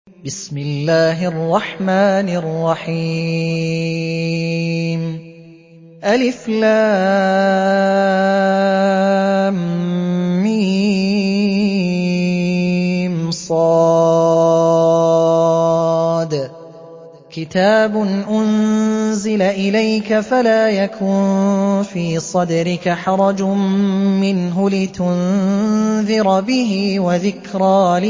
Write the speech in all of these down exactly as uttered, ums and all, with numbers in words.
بسم الله الرحمن الرحيم ألف لام ميم صاد كتاب أنزل إليك فلا يكن في صدرك حرج منه لتنذر به وذكرى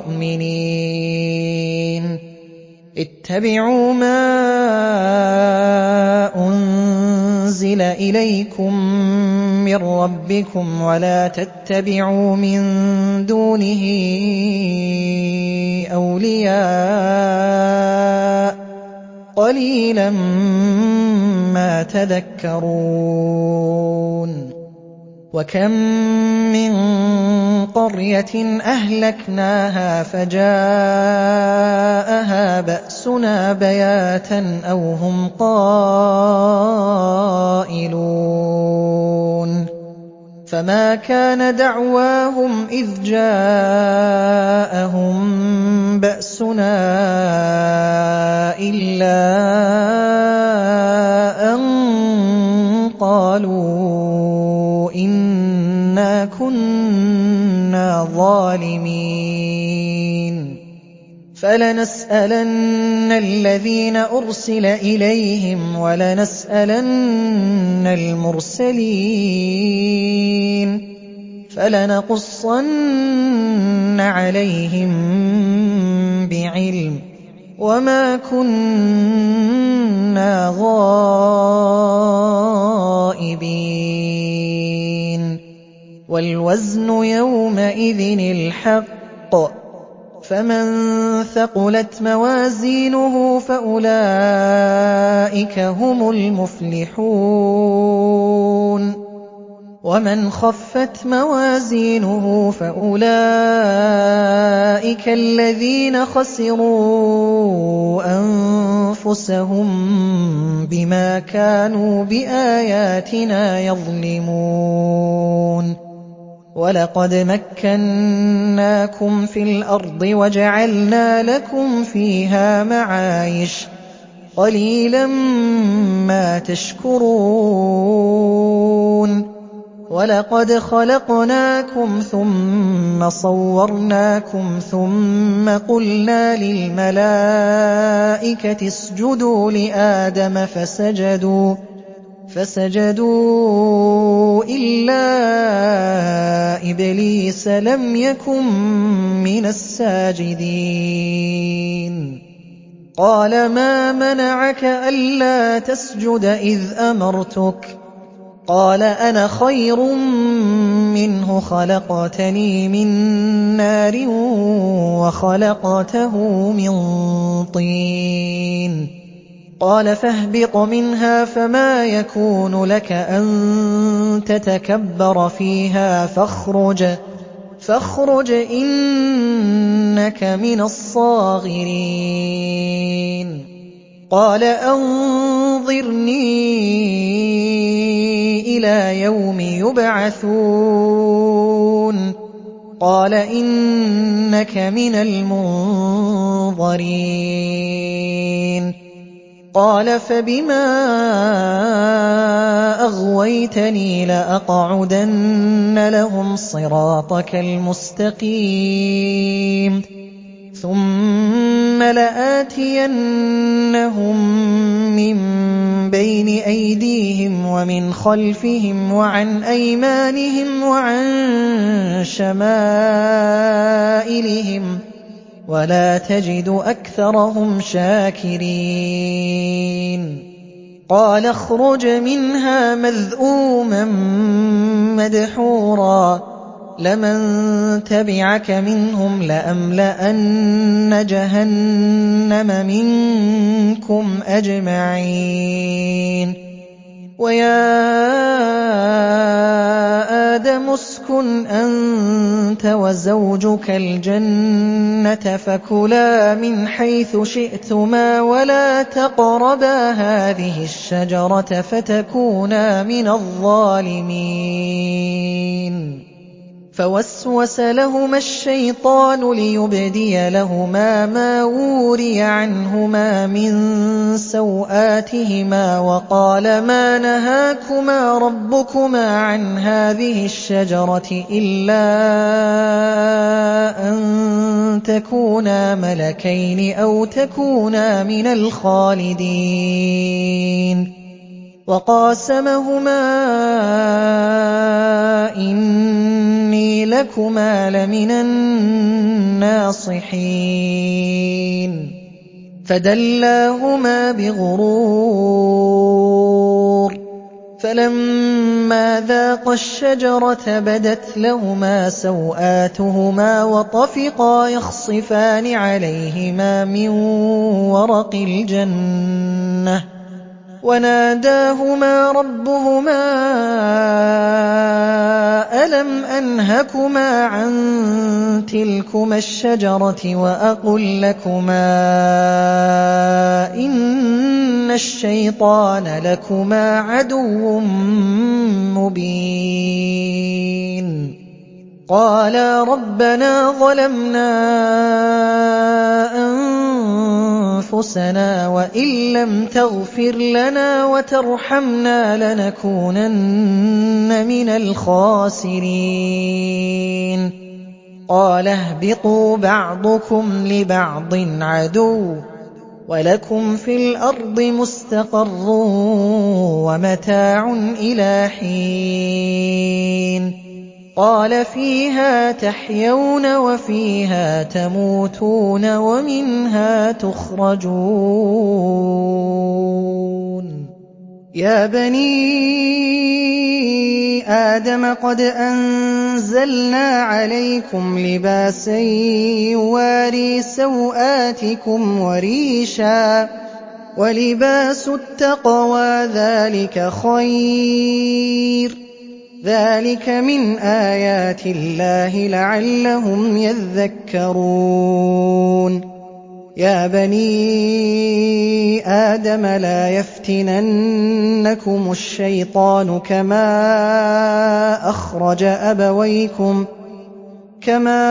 للمؤمنين اتبعوا ما أنزل إليكم من ربكم ولا تتبعوا من دونه أولياء قليلا ما تذكرون وكم من قرية أهلكناها فجاءها بأسنا بياتا أو هم قائلون فما كان دعواهم إذ جاءهم بأسنا إلا أن قالوا إنا كنا ظالمين فلنسألن الذين أرسل إليهم ولنسألن المرسلين فلنقصن عليهم بعلم وما كنا غائبين والوزن يومئذ الحق فمن ثقلت موازينه فأولئك هم المفلحون ومن خفت موازينه فأولئك الذين خسروا أنفسهم بما كانوا بآياتنا يظلمون ولقد مكناكم في الأرض وجعلنا لكم فيها معايش قليلا ما تشكرون ولقد خلقناكم ثم صورناكم ثم قلنا للملائكة اسجدوا لآدم فسجدوا فسجدوا إلا إبليس لم يكن من الساجدين قال ما منعك ألا تسجد إذ أمرتك قال أنا خير منه خلقتني من نار وخلقته من طين قال فاهبط منها فما يكون لك أن تتكبر فيها فاخرج فاخرج إنك من الصاغرين قال أنظرني إلى يوم يبعثون قال إنك من المنظرين قال فبما أغويتني لأقعدن لهم صراطك المستقيم ثم لآتينهم من بين أيديهم ومن خلفهم وعن أيمانهم وعن شمائلهم ولا تجد أكثرهم شاكرين قال اخرج منها مذءوما مدحورا لمن تبعك منهم لأملأن جهنم منكم أجمعين ويا آدم اسكن أنت وزوجك الجنة فكلا من حيث شئتما ولا تقربا هذه الشجرة فتكونا من الظالمين فوسوس لهما الشيطان ليبدي لهما ما وري عنهما من سوآتهما وقال ما نهاكما ربكما عن هذه الشجرة إلا أن تكونا ملكين أو تكونا من الخالدين وقاسمهما إني لكما لمن الناصحين فدلاهما بغرور فلما ذاقا الشجرة بدت لهما سوآتهما وطفقا يخصفان عليهما من ورق الجنة وناداهما ربهما ألم أنهكما عن تلكما الشجرة وأقل لكما إن الشيطان لكما عدو مبين قالا ربنا ظلمنا أنفسنا وإن لم تغفر لنا وترحمنا لنكونن من الخاسرين قال اهبطوا بعضكم لبعض عدو ولكم في الأرض مستقر ومتاع إلى حين قال فيها تحيون وفيها تموتون ومنها تخرجون يا بني آدم قد أنزلنا عليكم لباسا يواري سوآتكم وريشا ولباس التقوى ذلك خير ذلك من آيات الله لعلهم يذكرون يا بني آدم لا يفتننكم الشيطان كما أخرج أبويكم كما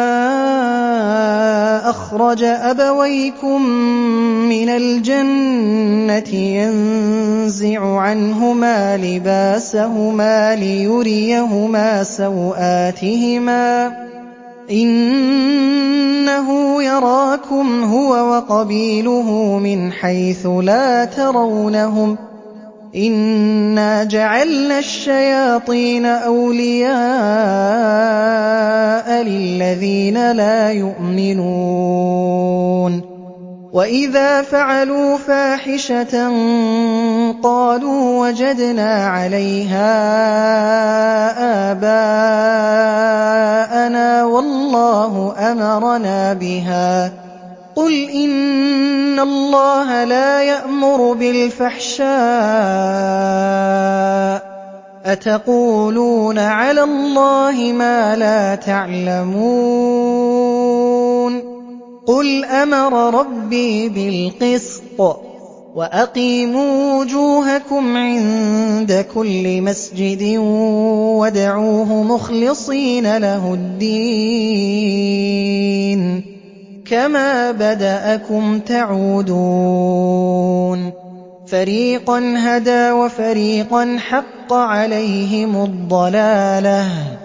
أخرج أبويكم من الجنة ينزع عنهما لباسهما ليريهما سوآتهما إنه يراكم هو وقبيله من حيث لا ترونهم إنا جعلنا الشياطين أولياء للذين لا يؤمنون وإذا فعلوا فاحشة قالوا وجدنا عليها آباءنا والله أمرنا بها قل إن الله لا يأمر بالفحشاء أتقولون على الله ما لا تعلمون قل أمر ربي بالقسط وأقيموا وجوهكم عند كل مسجد وادعوه مخلصين له الدين كما بدأكم تعودون فريقا هدى وفريقا حق عليهم الضلالة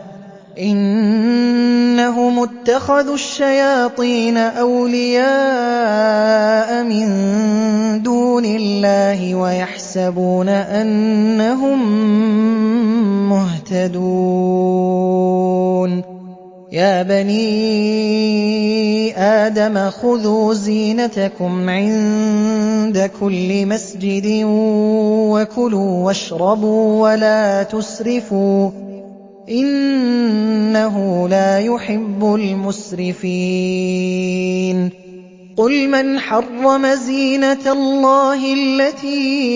إنهم اتخذوا الشياطين أولياء من دون الله ويحسبون أنهم مهتدون يا بني آدم خذوا زينتكم عند كل مسجد وكلوا واشربوا ولا تسرفوا إنه لا يحب المسرفين قل من حرم زينة الله التي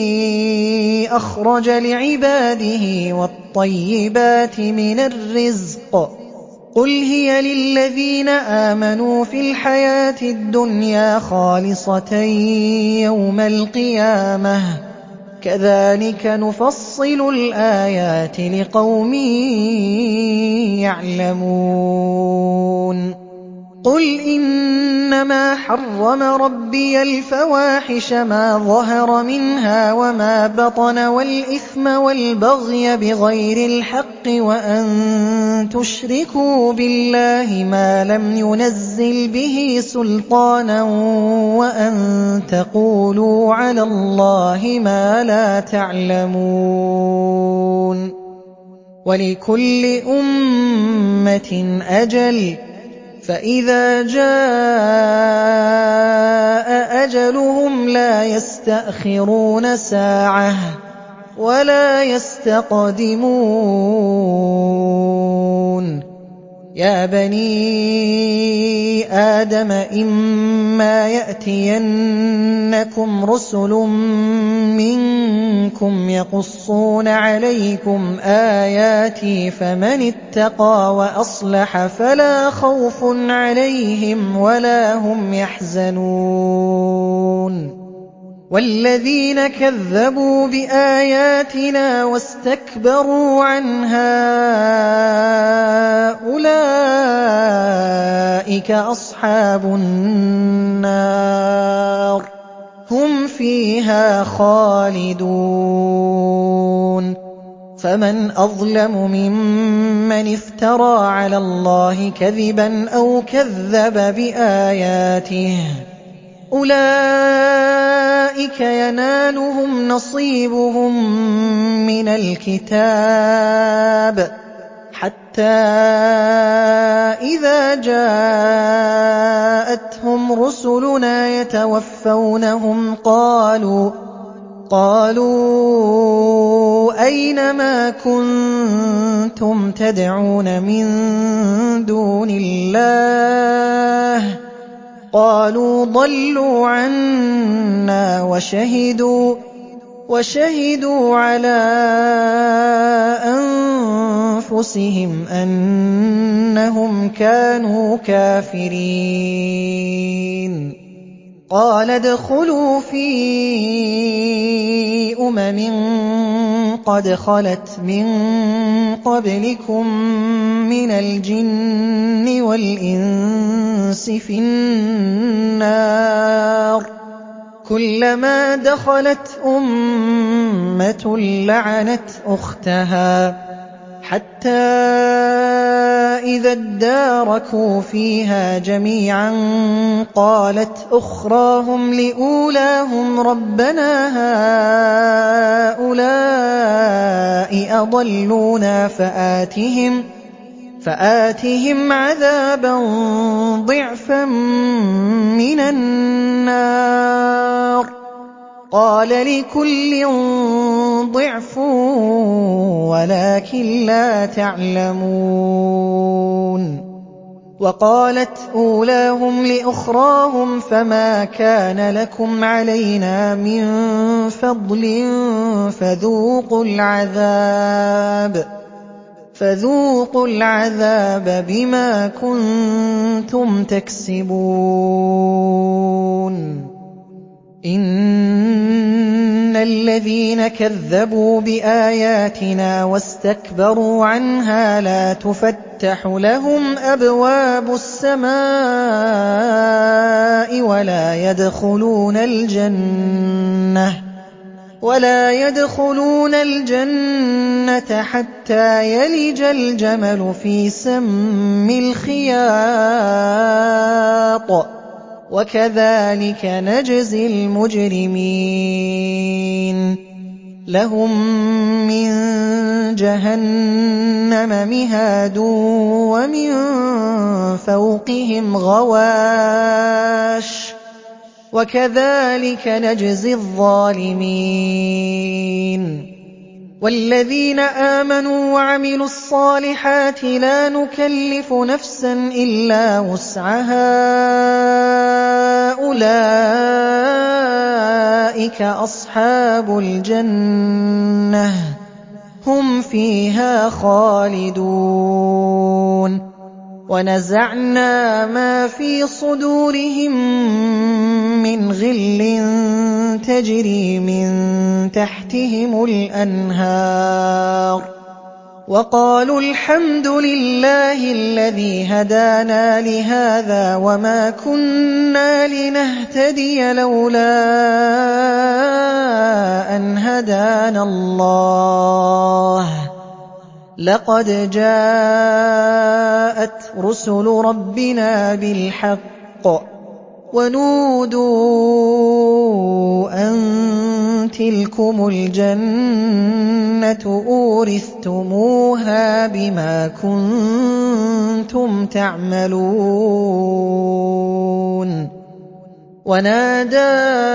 أخرج لعباده والطيبات من الرزق قل هي للذين آمنوا في الحياة الدنيا خالصة يوم القيامة كَذَٰلِكَ نُفَصِّلُ الْآيَاتِ لِقَوْمٍ يَعْلَمُونَ قُلْ إِنَّمَا حَرَّمَ رَبِّيَ الْفَوَاحِشَ مَا ظَهَرَ مِنْهَا وَمَا بَطَنَ وَالْإِثْمَ وَالْبَغْيَ بِغَيْرِ الْحَقِّ وَأَن تُشْرِكُوا بِاللَّهِ مَا لَمْ يُنَزِّلْ بِهِ سُلْطَانًا وَأَن تَقُولُوا عَلَى اللَّهِ مَا لَا تَعْلَمُونَ وَلِكُلِّ أُمَّةٍ أَجَلٌ فَإِذَا جَاءَ أَجَلُهُمْ لَا يَسْتَأْخِرُونَ سَاعَةً وَلَا يَسْتَقْدِمُونَ يَا بَنِي آدَمَ إِمَّا يَأْتِيَنَّكُمْ رُسُلٌ مِّنكُمْ يَقُصُّونَ عَلَيْكُمْ آيَاتِي فَمَنِ اتَّقَىٰ وَأَصْلَحَ فَلَا خَوْفٌ عَلَيْهِمْ وَلَا هُمْ يَحْزَنُونَ وَالَّذِينَ كَذَّبُوا بِآيَاتِنَا وَاسْتَكْبَرُوا عَنْهَا أُولَٰئِكَ أَصْحَابُ النَّارِ ۖ هُمْ فِيهَا خَالِدُونَ فَمَنْ أَظْلَمُ مِمَّنِ افْتَرَىٰ عَلَى اللَّهِ كَذِبًا أَوْ كَذَّبَ بِآيَاتِهِ ۚ أُولَٰئِكَ يَنَالُهُمْ نَصِيبُهُم مِّنَ الْكِتَابِ حَتَّىٰ إِذَا جَاءَتْهُمْ رُسُلُنَا يَتَوَفَّوْنَهُمْ قَالُوا قَالُوا أَيْنَ مَا كُنتُمْ تَدْعُونَ مِن دُونِ اللَّهِ ۖ قَالُوا ضَلُّوا عَنَّا وَشَهِدُوا وَشَهِدُوا عَلَىٰ أَنفُسِهِمْ أَنَّهُمْ كَانُوا كَافِرِينَ قَالَ ادْخُلُوا فِي أُمَمٍ قَدْ خَلَتْ مِن قَبْلِكُم مِّنَ الْجِنِّ وَالْإِنسِ فِي النَّارِ ۖ كُلَّمَا دَخَلَتْ أُمَّةٌ لَّعَنَتْ أُخْتَهَا حَتَّىٰ إِذَا ادَّارَكُوا فِيهَا جَمِيعًا قَالَتْ أُخْرَاهُمْ لِأُولَاهُمْ رَبَّنَا هَٰؤُلَاءِ أَضَلُّونَا فَآتِهِمْ فآتهم عَذَابًا ضِعْفًا مِّنَ النَّارِ ۖ قَالَ لِكُلٍّ ضِعْفٌ وَلَٰكِن لَّا تَعْلَمُونَ وَقَالَتْ أُولَاهُمْ لِأُخْرَاهُمْ فَمَا كَانَ لَكُمْ عَلَيْنَا مِن فَضْلٍ فَذُوقُوا الْعَذَابَ فَذُوقُوا الْعَذَابَ بِمَا كُنتُمْ تَكْسِبُونَ إِنَّ الَّذِينَ كَذَّبُوا بِآيَاتِنَا وَاسْتَكْبَرُوا عَنْهَا لَا تُفَتَّحُ لَهُمْ أَبْوَابُ السَّمَاءِ وَلَا يَدْخُلُونَ الْجَنَّةَ وَلَا يَدْخُلُونَ الْجَنَّةَ حَتَّىٰ يَلِجَ الْجَمَلُ فِي سَمِّ الْخِيَاطِ ۚ وَكَذَٰلِكَ نَجْزِي الْمُجْرِمِينَ لَهُم مِّن جَهَنَّمَ مِهَادٌ وَمِن فَوْقِهِمْ غَوَاشٍ ۚ وَكَذَٰلِكَ نَجْزِي الظَّالِمِينَ وَالَّذِينَ آمَنُوا وَعَمِلُوا الصَّالِحَاتِ لَا نُكَلِّفُ نَفْسًا إِلَّا وُسْعَهَا أُولَٰئِكَ أَصْحَابُ الْجَنَّةِ ۖ هُمْ فِيهَا خَالِدُونَ وَنَزَعْنَا مَا فِي صُدُورِهِم مِّنْ غِلٍّ تَجْرِي مِن تحتهم الأنهار وقالوا الحمد لله الذي هدانا لهذا وما كنا لنهتدي لولا أن هدانا الله لقد جاءت رسل ربنا بالحق ونودوا أن تلكم الجنة أورثتموها بما كنتم تعملون ونادى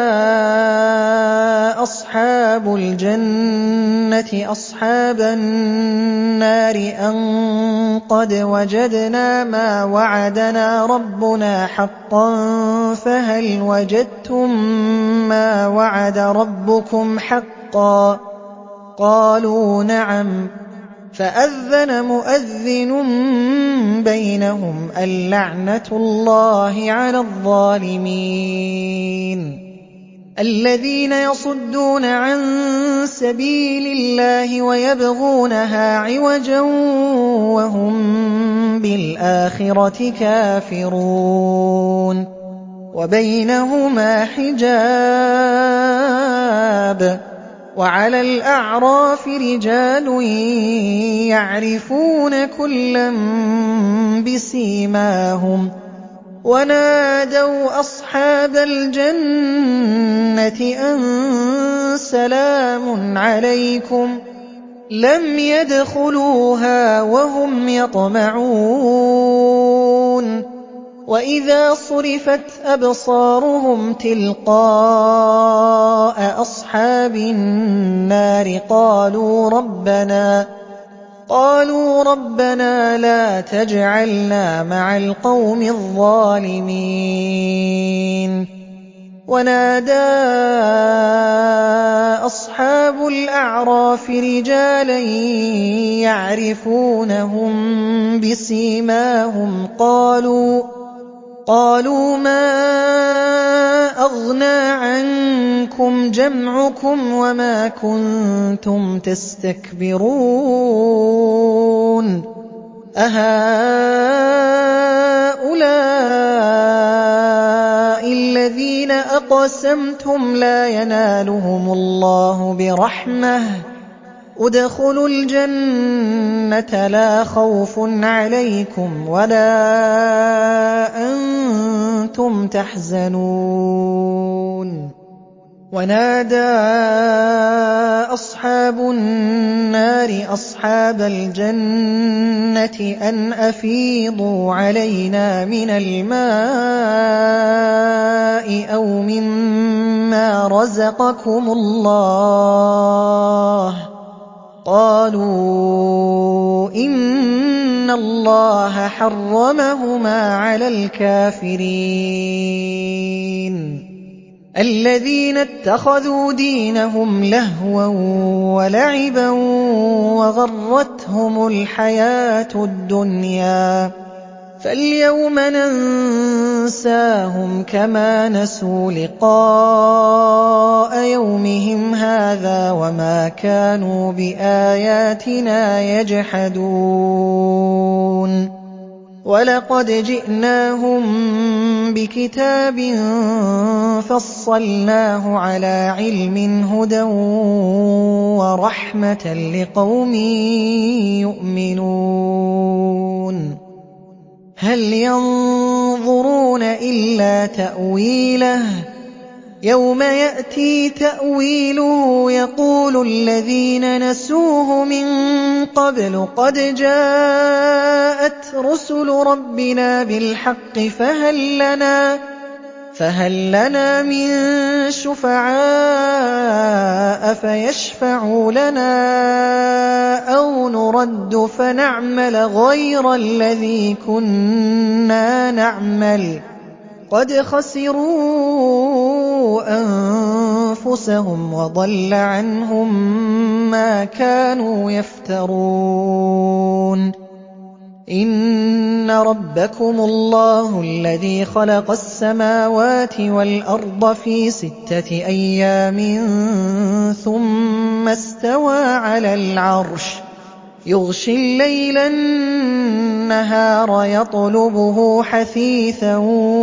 أصحاب الجنة أصحاب النار أن قد وجدنا ما وعدنا ربنا حقا فهل وجدتم ما وعد ربكم حقا قالوا نعم فأذن مؤذن بينهم اللعنة الله على الظالمين الذين يصدون عن سبيل الله ويبغونها عوجا وهم بالآخرة كافرون وبينهما حجاب وعلى الأعراف رجال يعرفون كلا بسيماهم ونادوا أصحاب الجنة أن سلام عليكم لم يدخلوها وهم يطمعون وإذا صرفت أبصارهم تلقاء أصحاب النار قالوا ربنا قالوا ربنا لا تجعلنا مع القوم الظالمين ونادى أصحاب الأعراف رجالا يعرفونهم بسيماهم قالوا قالوا ما أغنى عنكم جمعكم وما كنتم تستكبرون أهؤلاء الذين أقسمتم لا ينالهم الله برحمة ادخلوا الجنة لا خوف عليكم ولا أنتم تحزنون ونادى أصحاب النار أصحاب الجنة أن أفيضوا علينا من الماء أو مما رزقكم الله قالوا إن الله حرمهما على الكافرين الذين اتخذوا دينهم لهوا ولعبا وغرتهم الحياة الدنيا فاليوم ننساهم كما نسوا لقاء يومهم هذا وما كانوا بآياتنا يجحدون ولقد جئناهم بكتاب فصلناه على علم هدى ورحمة لقوم يؤمنون هل ينظرون إلا تأويله يوم يأتي تأويله يقول الذين نسوه من قبل قد جاءت رسل ربنا بالحق فهل لنا فهل لنا من شفعاء فيشفعوا لنا أو نرد فنعمل غير الذي كنا نعمل قد خسروا أنفسهم وضل عنهم ما كانوا يفترون إِنَّ رَبَّكُمُ اللَّهُ الَّذِي خَلَقَ السَّمَاوَاتِ وَالْأَرْضَ فِي سِتَّةِ أَيَّامٍ ثُمَّ اسْتَوَىٰ عَلَى الْعَرْشِ يُغْشِي اللَّيْلَ النَّهَارَ يَطْلُبُهُ حَثِيثًا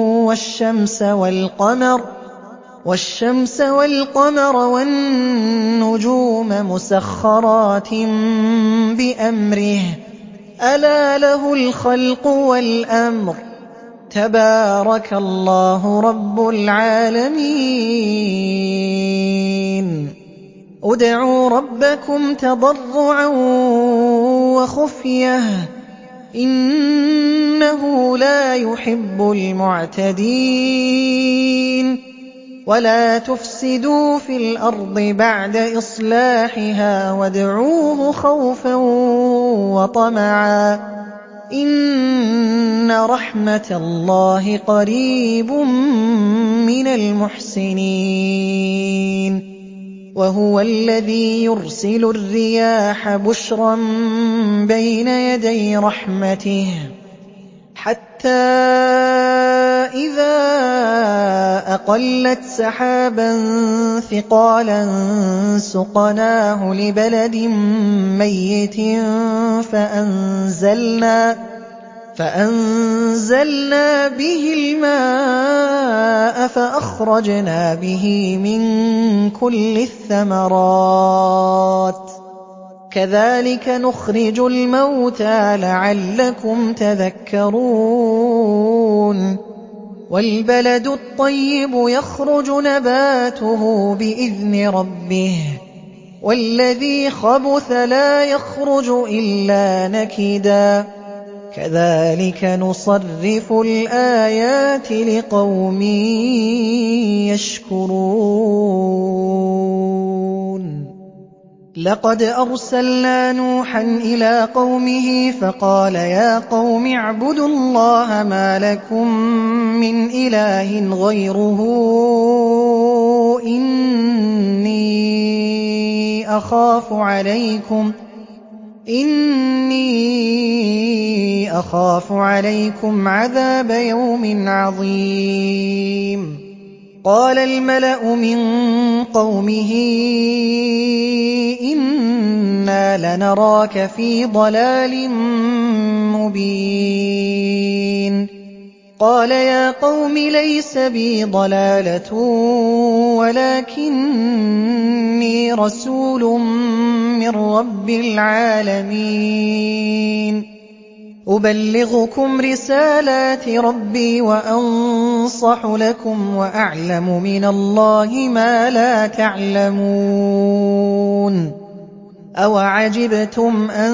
وَالشَّمْسَ وَالْقَمَرَ وَالنُّجُومَ مُسَخَّرَاتٍ بِأَمْرِهِ ۗ أَلَا لَهُ الْخَلْقُ وَالْأَمْرُ ۗ تَبَارَكَ اللَّهُ رَبُّ الْعَالَمِينَ ادْعُوا رَبَّكُمْ تَضَرُّعًا وَخُفْيَةً ۚ إِنَّهُ لَا يُحِبُّ الْمُعْتَدِينَ وَلَا تُفْسِدُوا فِي الْأَرْضِ بَعْدَ إِصْلَاحِهَا وَادْعُوهُ خَوْفًا وَطَمَعًا ۚ إِنَّ رَحْمَتَ اللَّهِ قَرِيبٌ مِّنَ الْمُحْسِنِينَ وَهُوَ الَّذِي يُرْسِلُ الرِّيَاحَ بُشْرًا بَيْنَ يَدَيْ رَحْمَتِهِ حَتَّىٰ إِذَا أَقَلَّتْ سَحَابًا ثِقَالًا سُقْنَاهُ لِبَلَدٍ مَّيِّتٍ فَأَنزَلْنَا بِهِ الْمَاءَ فَأَخْرَجْنَا بِهِ مِن كُلِّ الثَّمَرَاتِ ۚ كَذَٰلِكَ نُخْرِجُ الْمَوْتَىٰ لَعَلَّكُمْ تَذَكَّرُونَ وَالْبَلَدُ الطَّيِّبُ يَخْرُجُ نَبَاتُهُ بِإِذْنِ رَبِّهِ وَالَّذِي خَبُثَ لَا يَخْرُجُ إِلَّا نَكِدًا ۚ كَذَٰلِكَ نُصَرِّفُ الْآيَاتِ لِقَوْمٍ يَشْكُرُونَ لَقَدْ أَرْسَلْنَا نُوحًا إِلَىٰ قَوْمِهِ فَقَالَ يَا قَوْمِ اعْبُدُوا اللَّهَ مَا لَكُم مِّنْ إِلَٰهٍ غَيْرُهُ إِنِّي أَخَافُ عَلَيْكُمْ عَذَابَ يَوْمٍ عَظِيمٍ قَالَ الْمَلَأُ مِن قَوْمِهِ إِنَّا لَنَرَاكَ فِي ضَلَالٍ مُّبِينٍ قَالَ يَا قَوْمِ لَيْسَ بِي ضَلَالَةٌ وَلَٰكِنِّي رَسُولٌ مِّن رَّبِّ الْعَالَمِينَ أُبَلِّغُكُمْ رِسَالَاتِ رَبِّي وَأَنصَحُ لَكُمْ وَأَعْلَمُ مِنَ اللَّهِ مَا لَا تَعْلَمُونَ أَوَعَجِبْتُمْ أَن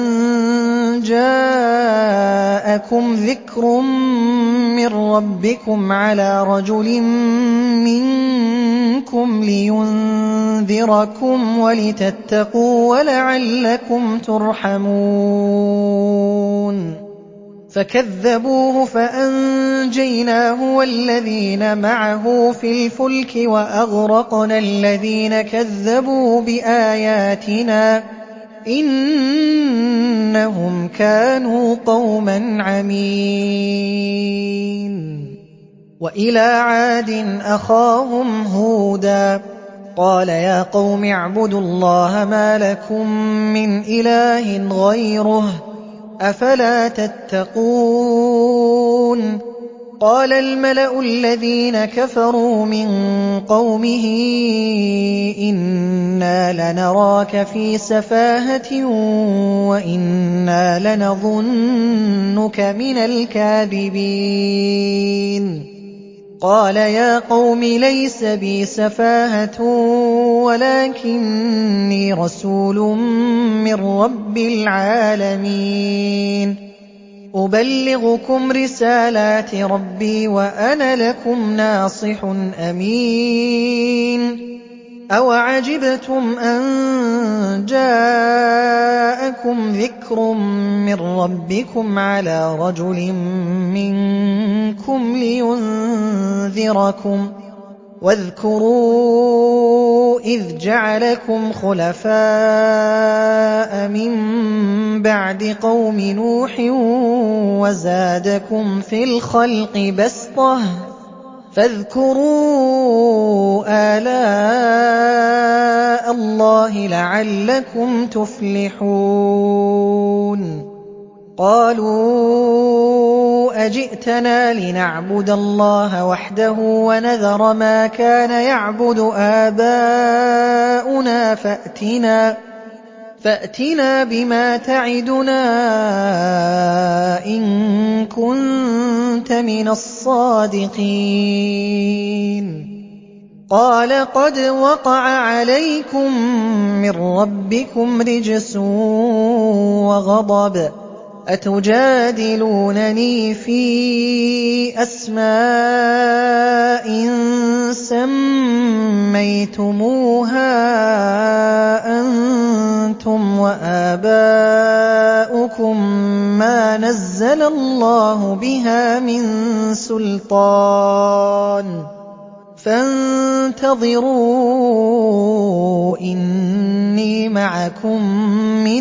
جَاءَكُمْ ذِكْرٌ مِّن رَّبِّكُمْ عَلَىٰ رَجُلٍ مِّنكُمْ لِيُنذِرَكُمْ وَلِتَتَّقُوا وَلَعَلَّكُمْ تُرْحَمُونَ فَكَذَّبُوهُ فَأَنجَيْنَاهُ وَالَّذِينَ مَعَهُ فِي الْفُلْكِ وَأَغْرَقْنَا الَّذِينَ كَذَّبُوا بِآيَاتِنَا ۚ إِنَّهُمْ كَانُوا قَوْمًا عَمِينَ وَإِلَىٰ عَادٍ أَخَاهُمْ هُودًا قَالَ يَا قَوْمِ اعْبُدُوا اللَّهَ مَا لَكُم مِّنْ إِلَٰهٍ غَيْرُهُ ۖ أَفَلَا تَتَّقُونَ قَالَ الْمَلَأُ الَّذِينَ كَفَرُوا مِن قَوْمِهِ إِنَّا لَنَرَاكَ فِي سَفَاهَةٍ وَإِنَّا لَنَظُنُّكَ مِنَ الْكَاذِبِينَ قَالَ يَا قَوْمِ لَيْسَ بِي سَفَاهَةٌ وَلَٰكِنِّي رَسُولٌ مِّن رَّبِّ الْعَالَمِينَ أُبَلِّغُكُمْ رِسَالَاتِ رَبِّي وَأَنَا لَكُمْ نَاصِحٌ أَمِينٌ أَوَعَجِبْتُمْ أَن جَاءَكُمْ ذِكْرٌ مِّن رَّبِّكُمْ عَلَىٰ رَجُلٍ مِّنكُمْ لِيُنذِرَكُمْ ۚ وَاذْكُرُوا إِذْ جَعَلَكُمْ خُلَفَاءَ مِن بَعْدِ قَوْمِ نُوحٍ وَزَادَكُمْ فِي الْخَلْقِ بَسْطَةً ۖ فاذكروا آلاء اللَّهِ لَعَلَّكُمْ تُفْلِحُونَ قَالُوا أَجِئْتَنَا لِنَعْبُدَ اللَّهَ وَحْدَهُ وَنَذَرَ مَا كَانَ يَعْبُدُ آبَاؤُنَا فَأْتِنَا فَأْتِنَا بِمَا تَعِدُنَا إِن كُنتَ مِنَ الصَّادِقِينَ قَالَ قَدْ وَقَعَ عَلَيْكُم مِّن رَّبِّكُمْ رِجْسٌ وَغَضَبٌ أَتُجَادِلُونَنِي فِي أَسْمَاءٍ سَمَّيْتُمُوهَا أَنتُمْ وَآبَاؤُكُم مَّا نَزَّلَ اللَّهُ بِهَا مِن سُلْطَانٍ فَانتَظِرُوا إِنِّي مَعَكُم مِّنَ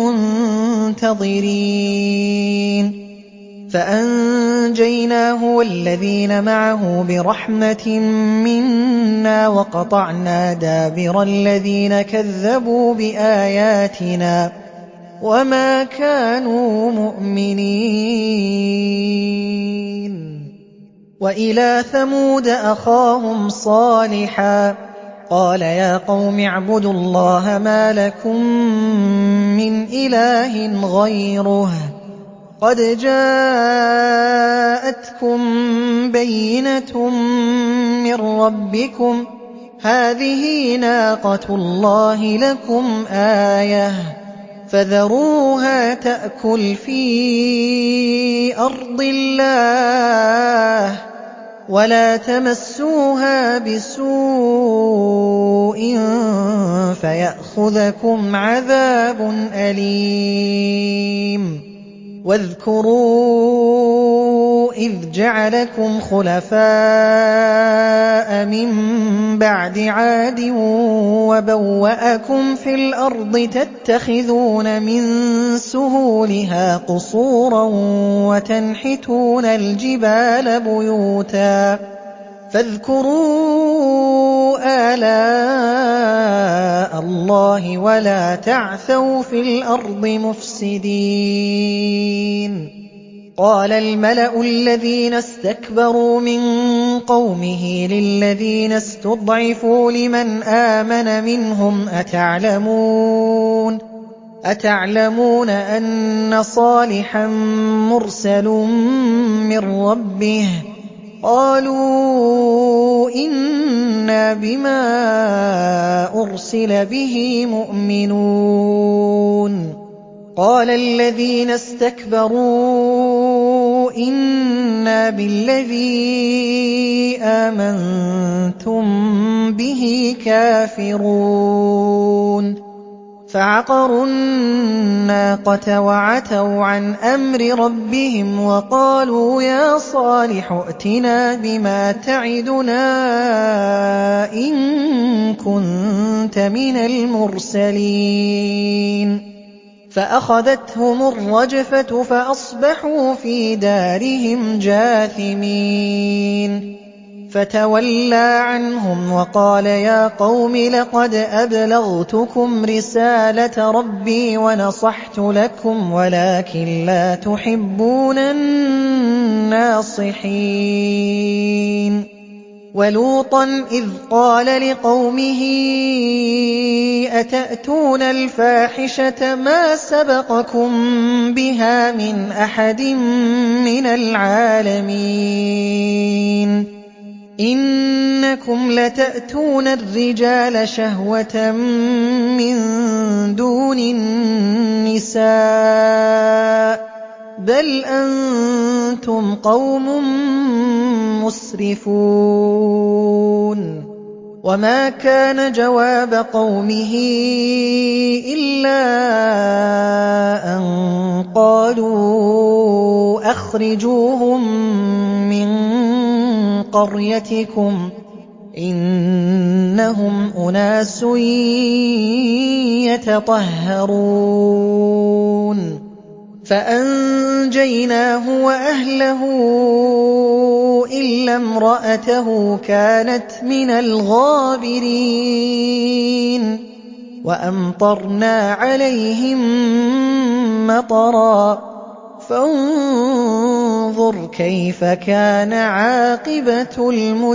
الْمُنتَظِرِينَ فَأَنجَيْنَاهُ وَالَّذِينَ مَعَهُ بِرَحْمَةٍ مِّنَّا وَقَطَعْنَا دَابِرَ الَّذِينَ كَذَّبُوا بِآيَاتِنَا وَمَا كَانُوا مُؤْمِنِينَ وَإِلَىٰ ثَمُودَ أَخَاهُمْ صَالِحًا قَالَ يَا قَوْمِ اعْبُدُوا اللَّهَ مَا لَكُم مِّنْ إِلَٰهٍ غَيْرُهُ قَدْ جَاءَتْكُم بَيِّنَةٌ مِّن رَّبِّكُمْ ۖ هَٰذِهِ نَاقَةُ اللَّهِ لَكُمْ آيَةً فَذَرُوهَا تَأْكُلْ فِي أَرْضِ اللَّهِ وَلَا تَمَسُّوهَا بِسُوءٍ فَيَأْخُذَكُمْ عَذَابٌ أَلِيمٌ وَاذْكُرُوا إِذْ جَعَلَكُمْ خُلَفَاءَ مِن بَعْدِ عَادٍ وَبَوَّأَكُمْ فِي الْأَرْضِ تَتَّخِذُونَ مِن سُهُولِهَا قُصُورًا وَتَنْحِتُونَ الْجِبَالَ بُيُوتًا فاذكروا آلاء الله ولا تعثوا في الأرض مفسدين قال الملأ الذين استكبروا من قومه للذين استضعفوا لمن آمن منهم أتعلمون أتعلمون أن صالحا مرسل من ربه قالوا إنا بما أرسل به مؤمنون قال الذين استكبروا إنا بالذي آمنتم به كافرون فعقروا الناقة وعتوا عن أمر ربهم وقالوا يا صالح ائتنا بما تعدنا إن كنت من المرسلين فأخذتهم الرجفة فأصبحوا في دارهم جاثمين فتولى عنهم وقال يا قوم لقد أبلغتكم رسالة ربي ونصحت لكم ولكن لا تحبون الناصحين ولوطا إذ قال لقومه أتأتون الفاحشة ما سبقكم بها من أحد من العالمين إنكم لتأتون الرجال شهوة من دون النساء بل أنتم قوم مسرفون وما كان جواب قومه إلا أن قالوا أخرجوهم من قريتكم إنهم إنهم أناس يتطهرون فأنجيناه وأهله إلا امرأته كانت من الغابرين وأمطرنا عليهم مطرا فانظر كيف كان عاقبة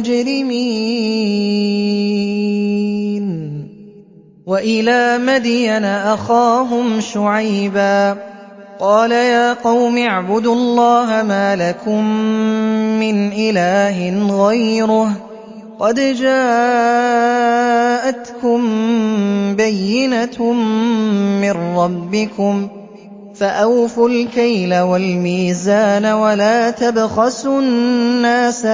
المجرمين وإلى مدين أخاهم شعيبا قال يا قوم اعبدوا الله ما لكم من إله غيره قد جاءتكم بينة من ربكم فأوفوا الكيل والميزان ولا تبخسوا الناس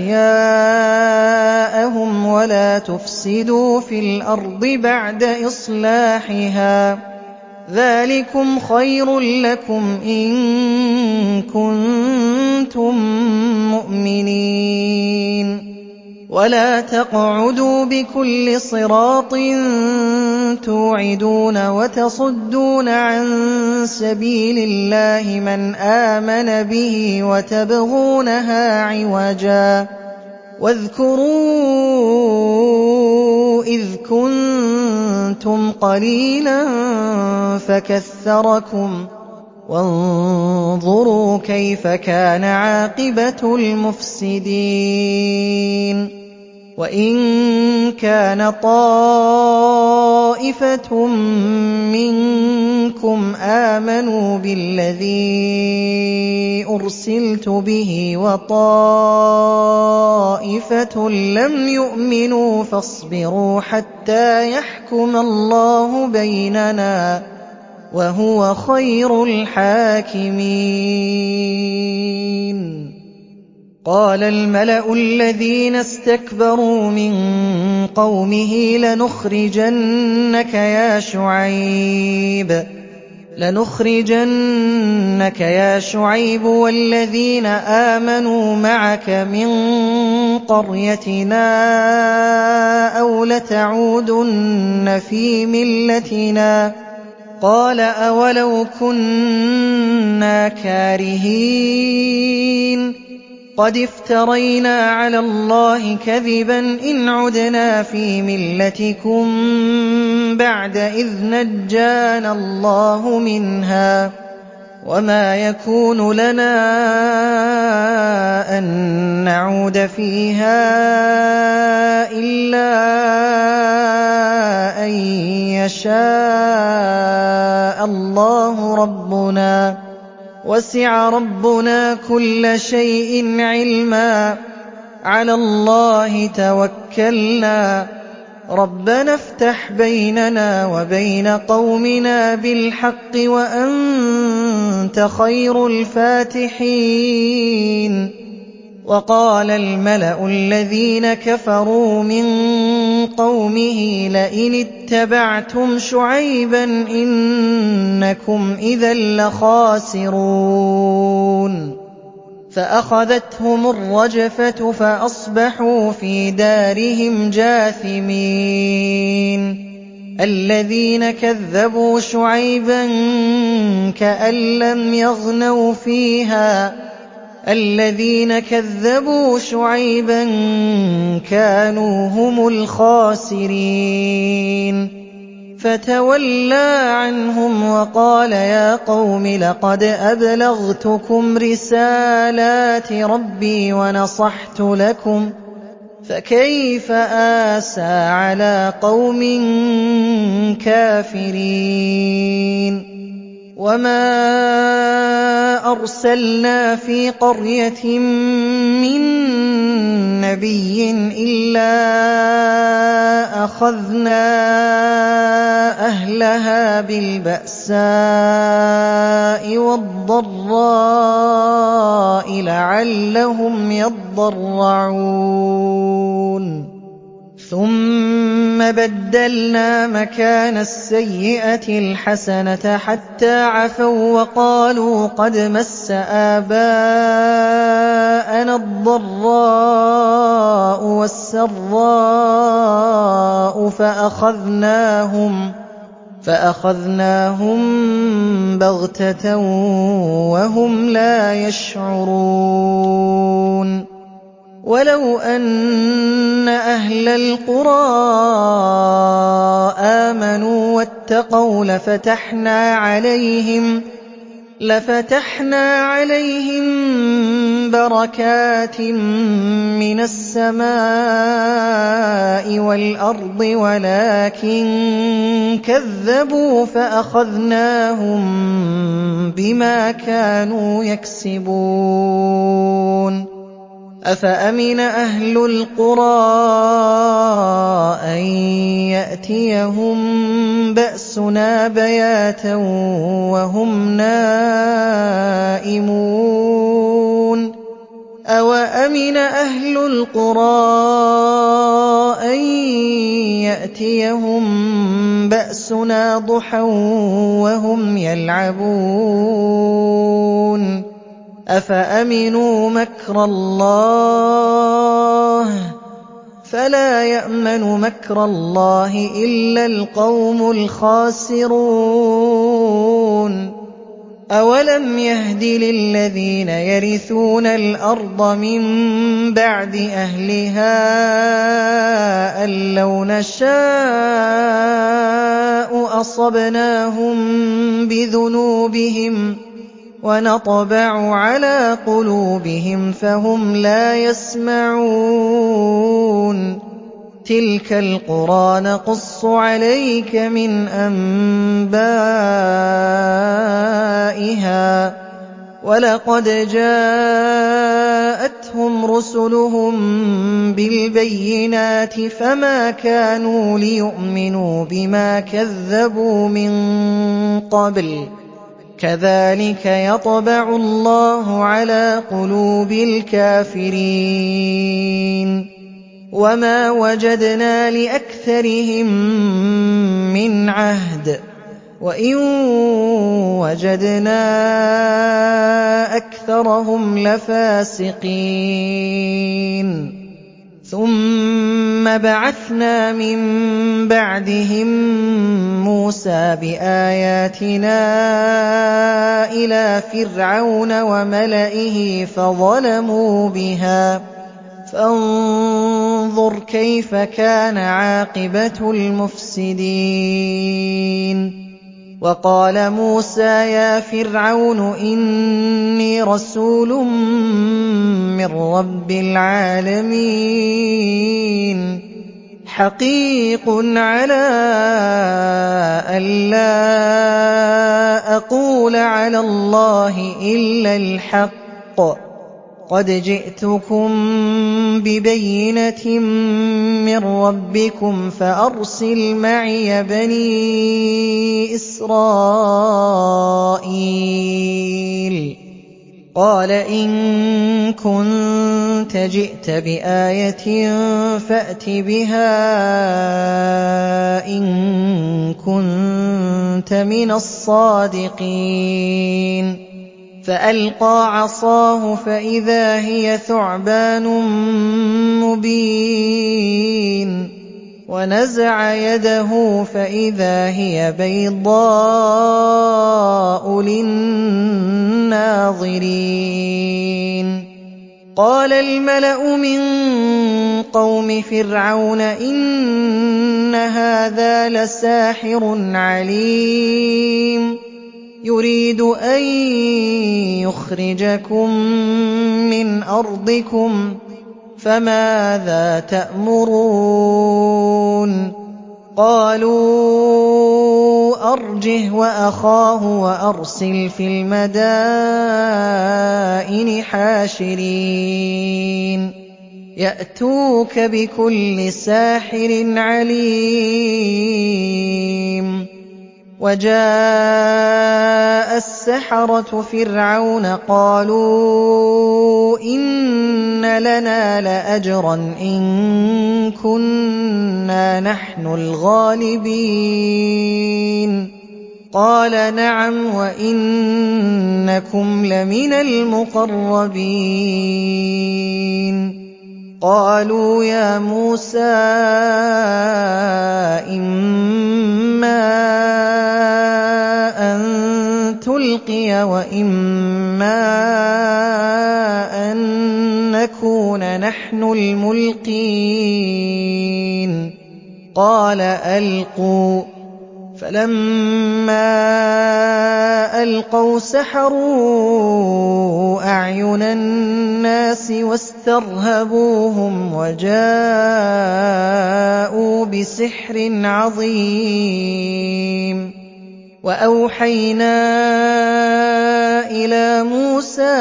أشياءهم ولا تفسدوا في الأرض بعد إصلاحها ذلكم خير لكم إن كنتم مؤمنين ولا تقعدوا بكل صراط توعدون وتصدون عن سبيل الله من آمن به وتبغونها عوجا واذكروا إذ كنتم قليلا فكثركم وانظروا كيف كان عاقبة المفسدين وإن كان طائفة منكم آمنوا بالذي أرسلت به وطائفة لم يؤمنوا فاصبروا حتى يحكم الله بيننا وهو خير الحاكمين قال الملأ الذين استكبروا من قومه لنخرجنك يا شعيب لنخرجنك يا شعيب والذين آمنوا معك من قريتنا أو لتعودن في ملتنا قال أولو كنا كارهين قد افترينا على الله كذبا إن عدنا في ملتكم بعد إذ نجانا الله منها وما يكون لنا أن نعود فيها إلا أن يشاء الله ربنا وسع ربنا كل شيء علما على الله توكلنا ربنا افتح بيننا وبين قومنا بالحق وأنت خير الفاتحين وقال الملأ الذين كفروا من قومه لئن اتبعتم شعيبا إنكم إذا لخاسرون فأخذتهم الرجفة فأصبحوا في دارهم جاثمين الذين كذبوا شعيبا كأن لم يغنوا فيها الذين كذبوا شعيبا كانوا هم الخاسرين فتولى عنهم وقال يا قوم لقد أبلغتكم رسالات ربي ونصحت لكم فكيف آسى على قوم كافرين وما أرسلنا في قرية من نبي إلا أخذنا أهلها بالبأساء والضراء لعلهم يضرعون ثم بَدَّلْنَا مَكَانَ السَّيِّئَةِ الْحَسَنَةَ حَتَّىٰ عَفَوا وَّقَالُوا قَدْ مَسَّ آبَاءَنَا الضَّرَّاءُ وَالسَّرَّاءُ فَأَخَذْنَاهُم فَأَخَذْنَاهُم بَغْتَةً وَهُمْ لَا يَشْعُرُونَ وَلَوْ أَنَّ أَهْلَ الْقُرَىٰ آمَنُوا وَاتَّقَوْا لَفَتَحْنَا عَلَيْهِمْ لَفَتَحْنَا عَلَيْهِم بَرَكَاتٍ مِّنَ السَّمَاءِ وَالْأَرْضِ وَلَٰكِن كَذَّبُوا فَأَخَذْنَاهُم بِمَا كَانُوا يَكْسِبُونَ أَفَأَمِنَ أَهْلُ الْقُرَىٰ أَن يَأْتِيَهُم بَأْسُنَا بَيَاتًا وَهُمْ نَائِمُونَ أَوَأَمِنَ أَهْلُ الْقُرَىٰ أَن يَأْتِيَهُم بَأْسُنَا ضُحًى وَهُمْ يَلْعَبُونَ أَفَأَمِنُوا مَكْرَ اللَّهِ ۚ فَلَا يَأْمَنُ مَكْرَ اللَّهِ إِلَّا الْقَوْمُ الْخَاسِرُونَ أَوَلَمْ يَهْدِ لِلَّذِينَ يَرِثُونَ الْأَرْضَ مِن بَعْدِ أَهْلِهَا أَن لَّوْ نَشَاءُ أَصَبْنَاهُم بِذُنُوبِهِمْ وَنَطْبَعُ عَلَىٰ قُلُوبِهِمْ فَهُمْ لَا يَسْمَعُونَ تِلْكَ الْقُرَىٰ نَقُصُّ عَلَيْكَ مِنْ أَنبَائِهَا ۚ وَلَقَدْ جَاءَتْهُمْ رُسُلُهُم بِالْبَيِّنَاتِ فَمَا كَانُوا لِيُؤْمِنُوا بِمَا كَذَّبُوا مِن قَبْلُ ۚ كَذَٰلِكَ يَطْبَعُ اللَّهُ عَلَىٰ قُلُوبِ الْكَافِرِينَ وَمَا وَجَدْنَا لِأَكْثَرِهِم مِّنْ عَهْدٍ وَإِن وَجَدْنَا أَكْثَرَهُمْ لَفَاسِقِينَ ثُمَّ بَعَثْنَا مِن بَعْدِهِم مُّوسَىٰ بِآيَاتِنَا إِلَىٰ فِرْعَوْنَ وَمَلَئِهِ فَظَلَمُوا بِهَا ۖ فَانظُرْ كَيْفَ كَانَ عَاقِبَةُ الْمُفْسِدِينَ وَقَالَ مُوسَىٰ يَا فِرْعَوْنُ إِنِّي رَسُولٌ مِّن رَّبِّ الْعَالَمِينَ حَقِيقٌ عَلَىٰ أَلَّا أَقُولَ عَلَى اللَّهِ إِلَّا الْحَقَّ قَدْ جِئْتُكُم بِبَيِّنَةٍ مِّن رَّبِّكُمْ فَأَرْسِلْ مَعِيَ بَنِي إِسْرَائِيلَ قَالَ إِن كُنتَ جِئْتَ بِآيَةٍ فَأْتِ بِهَا إِن كُنتَ مِنَ الصَّادِقِينَ فَأَلْقَىٰ عَصَاهُ فَإِذَا هِيَ ثُعْبَانٌ مُّبِينٌ وَنَزَعَ يَدَهُ فَإِذَا هِيَ بَيْضَاءُ لِلنَّاظِرِينَ قَالَ الْمَلَأُ مِن قَوْمِ فِرْعَوْنَ إِنَّ هَٰذَا لَسَاحِرٌ عَلِيمٌ يُرِيدُ أَن يُخْرِجَكُم مِّنْ أَرْضِكُمْ فَمَاذَا تَأْمُرُونَ قَالُوا أَرْجِهْ وَأَخَاهُ وَأَرْسِلْ فِي الْمَدَائِنِ حَاشِرِينَ يَأْتُوكَ بِكُلِّ سَاحِرٍ عَلِيمٍ وَجَاءَ السَّحَرَةُ فِرْعَوْنَ قَالُوا إِنَّ لَنَا لَأَجْرًا إِن كُنَّا لَنَحْنُ الْغَالِبِينَ قَالَ نَعَمْ وَإِنَّكُمْ لَمِنَ الْمُقَرَّبِينَ قَالُوا يَا مُوسَىٰ إِمَّا أَن تُلْقِيَ وَإِمَّا أَن نَّكُونَ نَحْنُ الْمُلْقِينَ قَالَ أَلْقُوا فَلَمَّا أَلْقَوْا سَحَرُوا أَعْيُنَ النَّاسِ وَاسْتَرْهَبُوهُمْ وَجَاءُوا بِسِحْرٍ عَظِيمٍ وَأَوْحَيْنَا إِلَىٰ مُوسَىٰ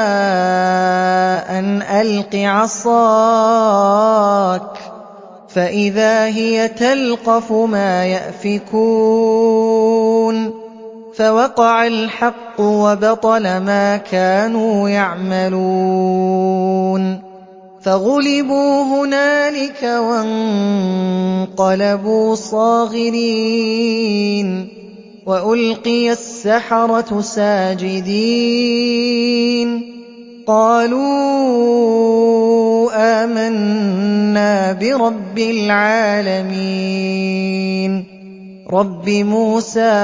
أَنْ أَلْقِ عَصَاكَ فَإِذَا هِيَ تَلْقَفُ مَا يَأْفِكُونَ فَوَقَعَ الْحَقُّ وَبَطَلَ مَا كَانُوا يَعْمَلُونَ فَغُلِبُوا هُنَالِكَ وَانقَلَبُوا صَاغِرِينَ وَأُلْقِيَ السَّحَرَةُ سَاجِدِينَ قَالُوا آمَنَّا بِرَبِّ الْعَالَمِينَ رَبِّ مُوسَىٰ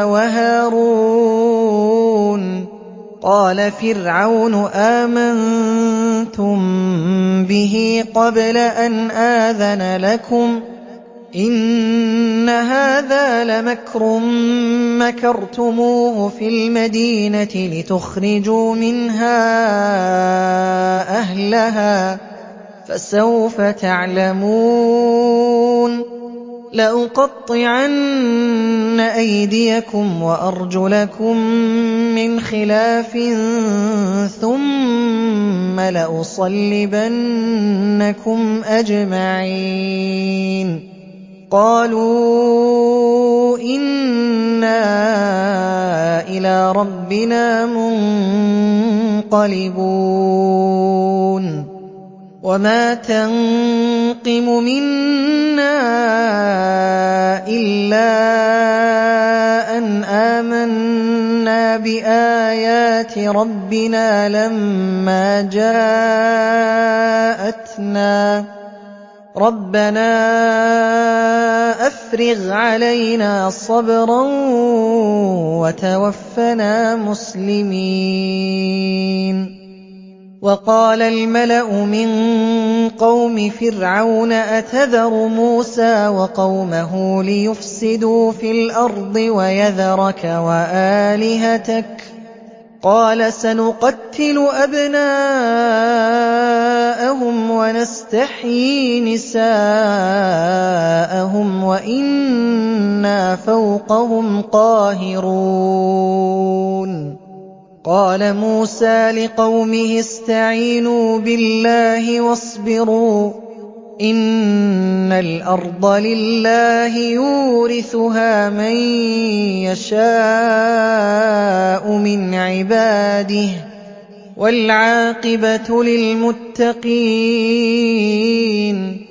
وَهَارُونَ قَالَ فِرْعَوْنُ آمَنتُم بِهِ قَبْلَ أَنْ آذَنَ لَكُمْ إِنَّ هَٰذَا لَمَكْرٌ مَّكَرْتُمُوهُ فِي الْمَدِينَةِ لِتُخْرِجُوا مِنْهَا أَهْلَهَا فَسَوْفَ تَعْلَمُونَ لَأُقَطِّعَنَّ أَيْدِيَكُمْ وَأَرْجُلَكُم مِّنْ خِلَافٍ ثُمَّ لَأُصَلِّبَنَّكُمْ أَجْمَعِينَ قَالُوا إِنَّا إِلَىٰ رَبِّنَا مُنقَلِبُونَ وَمَا تَنقِمُ مِنَّا إِلَّا أَنْ آمَنَّا بِآيَاتِ رَبِّنَا لَمَّا جَاءَتْنَا رَبَّنَا أَفْرِغْ عَلَيْنَا صَبْرًا وَتَوَفَّنَا مُسْلِمِينَ وَقَالَ الْمَلَأُ مِن قَوْمِ فِرْعَوْنَ أَتَذَرُ مُوسَىٰ وَقَوْمَهُ لِيُفْسِدُوا فِي الْأَرْضِ وَيَذَرَكَ وَآلِهَتَكَ قَالَ سَنُقَتِّلُ أَبْنَاءَهُمْ وَنَسْتَحْيِي نِسَاءَهُمْ وَإِنَّا فَوْقَهُمْ قَاهِرُونَ قَالَ مُوسَىٰ لِقَوْمِهِ اسْتَعِينُوا بِاللَّهِ وَاصْبِرُوا إِنَّ الْأَرْضَ لِلَّهِ يُورِثُهَا مَن يَشَاءُ مِنْ عِبَادِهِ وَالْعَاقِبَةُ لِلْمُتَّقِينَ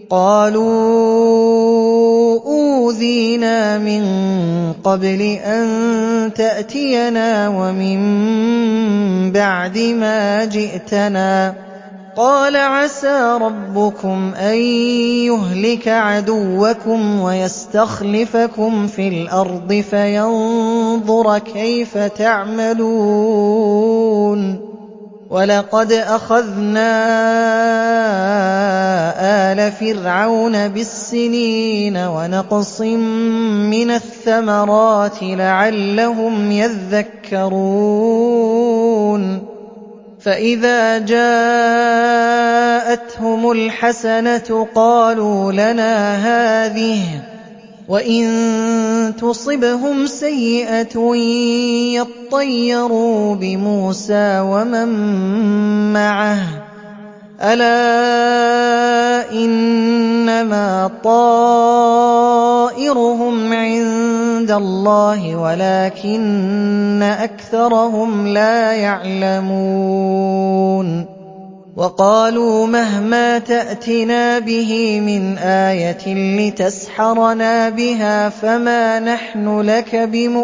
قَالُوا أُوذِينَا مِن قَبْلِ أَن تَأْتِيَنَا وَمِن بَعْدِ مَا جِئْتَنَا قَالَ عَسَىٰ رَبُّكُمْ أَن يُهْلِكَ عَدُوَّكُمْ وَيَسْتَخْلِفَكُمْ فِي الْأَرْضِ فَيَنظُرَ كَيْفَ تَعْمَلُونَ وَلَقَدْ أَخَذْنَا آلَ فِرْعَوْنَ بِالسِّنِينَ وَنَقْصٍ مِّنَ الثَّمَرَاتِ لَعَلَّهُمْ يَذَّكَّرُونَ فَإِذَا جَاءَتْهُمُ الْحَسَنَةُ قَالُوا لَنَا هَٰذِهِ وَإِن تُصِبْهُمْ سَيِّئَةٌ يَطَّيَّرُوا بِمُوسَىٰ وَمَن مَّعَهُ أَلَا إِنَّمَا طَائِرُهُمْ عِندَ اللَّهِ وَلَٰكِنَّ أَكْثَرَهُمْ لَا يَعْلَمُونَ وقالوا مهما تأتنا به من آية لتسحرنا بها فما نحن لك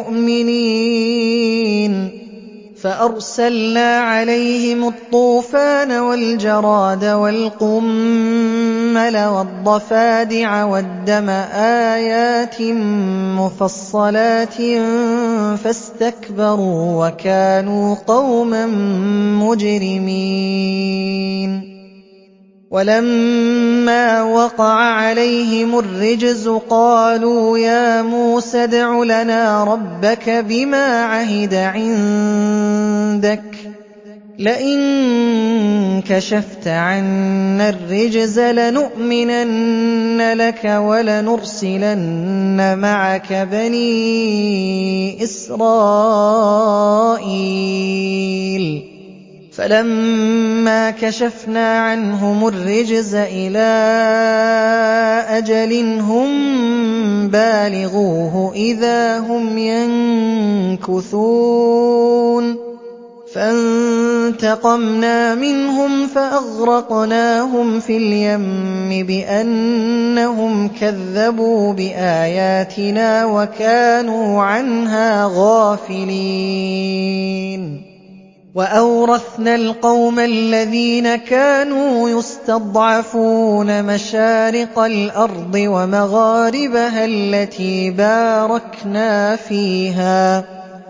بمؤمنين فأرسلنا عليهم الطوفان والجراد والقمل والضفادع والدم آيات مفصلات فاستكبروا وكانوا قوما مجرمين ولما وقع عليهم الرجز قالوا يا موسى ادع لنا ربك بما عهد عندك لئن كشفت عنا الرجز لنؤمنن لك ولنرسلن معك بني إسرائيل فلما كشفنا عنهم الرجز إلى أجل هم بالغوه إذا هم ينكثون فانتقمنا منهم فأغرقناهم في اليم بأنهم كذبوا بآياتنا وكانوا عنها غافلين وأورثنا القوم الذين كانوا يستضعفون مشارق الأرض ومغاربها التي باركنا فيها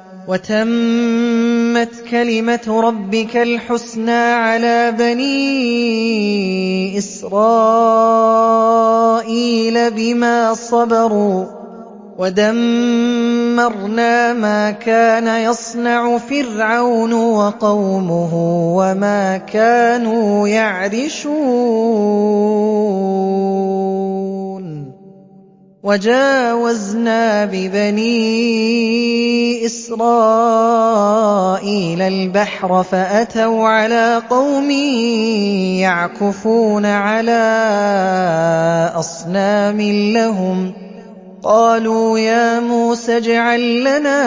وتمت كلمة ربك الحسنى على بني إسرائيل بما صبروا ودمرنا ما كان يصنع فرعون وقومه وما كانوا يعرشون وجاوزنا ببني إسرائيل البحر فأتوا على قوم يعكفون على أصنام لهم قالوا يا موسى اجعل لنا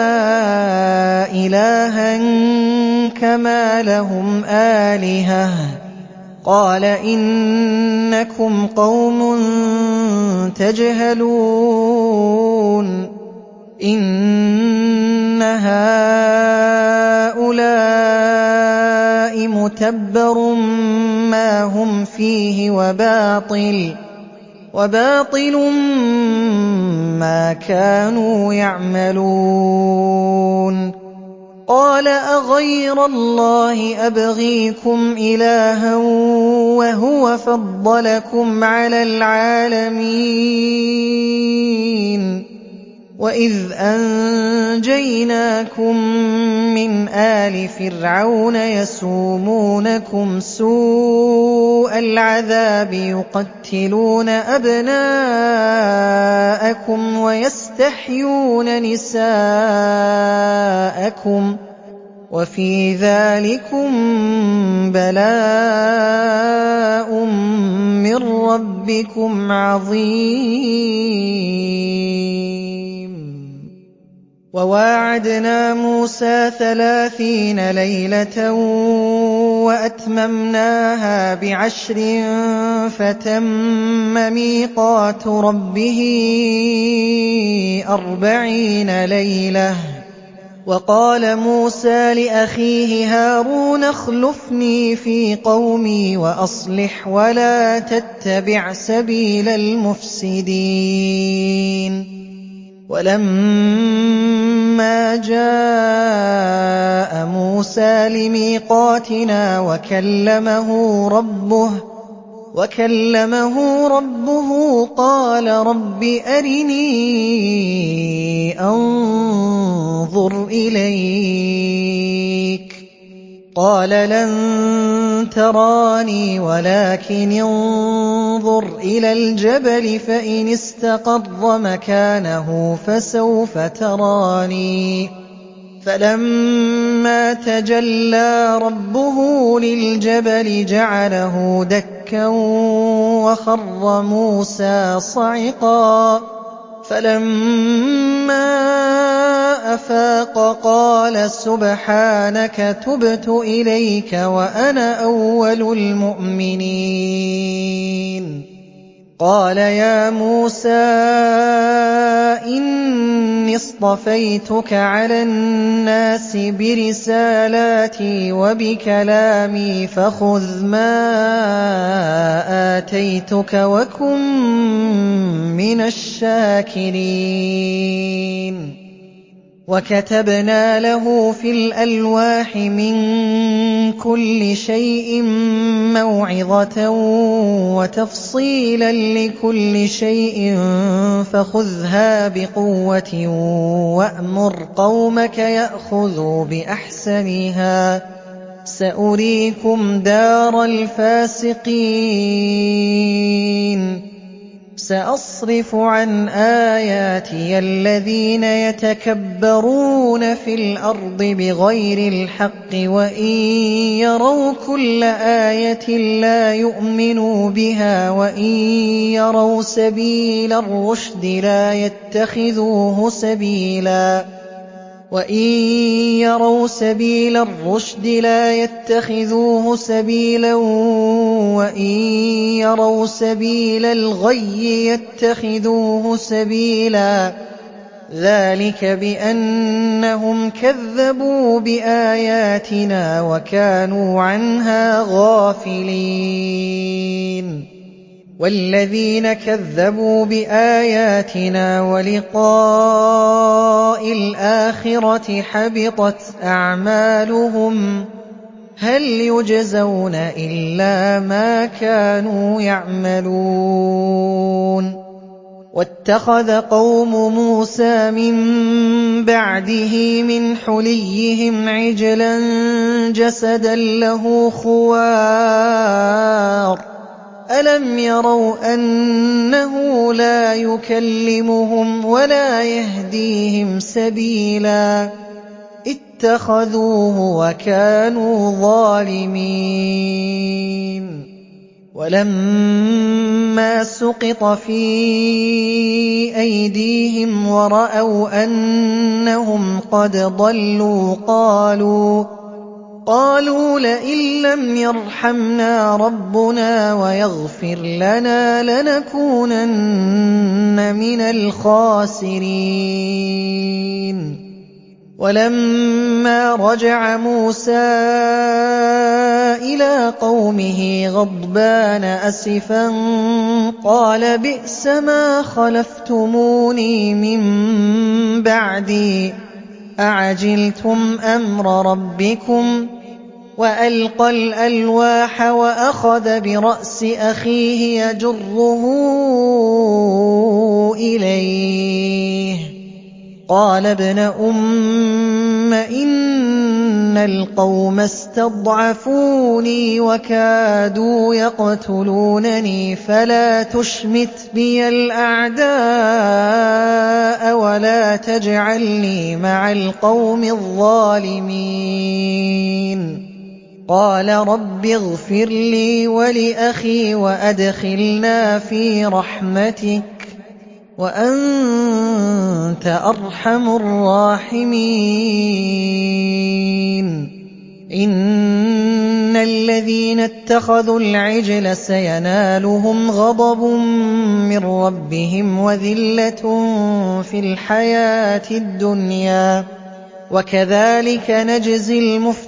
إلها كما لهم آلهة قال إنكم قوم تجهلون إن هؤلاء متبر ما هم فيه وباطل وباطل ما كانوا يعملون قال أغير الله أبغيكم إلها وهو فضلكم على العالمين وإذ أنجيناكم من آل فرعون يسومونكم سوء العذاب يقتلون أبناءكم ويستحيون نساءكم وفي ذلكم بلاء من ربكم عظيم وواعدنا موسى ثلاثين ليلة وأتممناها بعشر فتم ميقات ربه أربعين ليلة وقال موسى لأخيه هارون اخلفني في قومي وأصلح ولا تتبع سبيل المفسدين ولما جاء موسى لميقاتنا وكلمه ربه وكلمه ربه قال رب أرني أنظر إليك قال لن تراني ولكن انظر إلى الجبل فإن استقر مكانه فسوف تراني فلما تجلى ربه للجبل جعله دكا وخر موسى صعقا فَلَمَّا أَفَاقَ قَالَ سُبْحَانَكَ تُبْتُ إِلَيْكَ وَأَنَا أَوَّلُ الْمُؤْمِنِينَ قَالَ يَا مُوسَىٰ إِنِّي اصْطَفَيْتُكَ عَلَى النَّاسِ بِرِسَالَاتِي وَبِكَلَامِي فَخُذْ مَا آتَيْتُكَ وَكُن مِّنَ الشَّاكِرِينَ وَكَتَبْنَا لَهُ فِي الْأَلْوَاحِ مِن كُلِّ شَيْءٍ مَّوْعِظَةً وَتَفْصِيلًا لِّكُلِّ شَيْءٍ فَخُذْهَا بِقُوَّةٍ وَأْمُرْ قَوْمَكَ يَأْخُذُوا بِأَحْسَنِهَا ۚ سَأُرِيكُمْ دَارَ الْفَاسِقِينَ سَأَصْرِفُ عَنْ آيَاتِيَ الَّذِينَ يَتَكَبَّرُونَ فِي الْأَرْضِ بِغَيْرِ الْحَقِّ وَإِن يَرَوْا كُلَّ آيَةٍ لَّا يُؤْمِنُوا بِهَا وَإِن يَرَوْا سَبِيلَ الرُّشْدِ لَا يَتَّخِذُوهُ سَبِيلًا وَإِن يَرَوْا سَبِيلَ الرُّشْدِ لَا يَتَّخِذُوهُ سَبِيلًا وَإِن يَرَوْا سَبِيلَ الْغَيِّ يَتَّخِذُوهُ سَبِيلًا ۚ ذَٰلِكَ بِأَنَّهُمْ كَذَّبُوا بِآيَاتِنَا وَكَانُوا عَنْهَا غَافِلِينَ وَالَّذِينَ كَذَّبُوا بِآيَاتِنَا وَلِقَاءِ الْآخِرَةِ حَبِطَتْ أَعْمَالُهُمْ هَلْ يُجْزَوْنَ إِلَّا مَا كَانُوا يَعْمَلُونَ وَاتَّخَذَ قَوْمُ مُوسَىٰ مِن بَعْدِهِ مِنْ حُلِيِّهِمْ عِجْلًا جَسَدًا لَّهُ خُوَارٌ أَلَمْ يَرَوْا أَنَّهُ لَا يُكَلِّمُهُمْ وَلَا يَهْدِيهِمْ سَبِيلًا اتَّخَذُوهُ وَكَانُوا ظَالِمِينَ وَلَمَّا سُقِطَ فِي أَيْدِيهِمْ وَرَأَوْا أَنَّهُمْ قَدْ ضَلُّوا قَالُوا قالوا لئن لم يرحمنا ربنا ويغفر لنا لنكونن من الخاسرين ولما رجع موسى إلى قومه غضبان أسفا قال بئس ما خلفتموني من بعدي أعجلتم أمر ربكم وألقى الألواح وأخذ برأس أخيه يجره إليه قال ابن أم إن القوم استضعفوني وكادوا يقتلونني فلا تشمت بي الأعداء ولا تجعلني مع القوم الظالمين قال رب اغفر لي ولأخي وأدخلنا في رحمتك وأنت أرحم الراحمين إن الذين اتخذوا العجل سينالهم غضب من ربهم وذلة في الحياة الدنيا وكذلك نجزي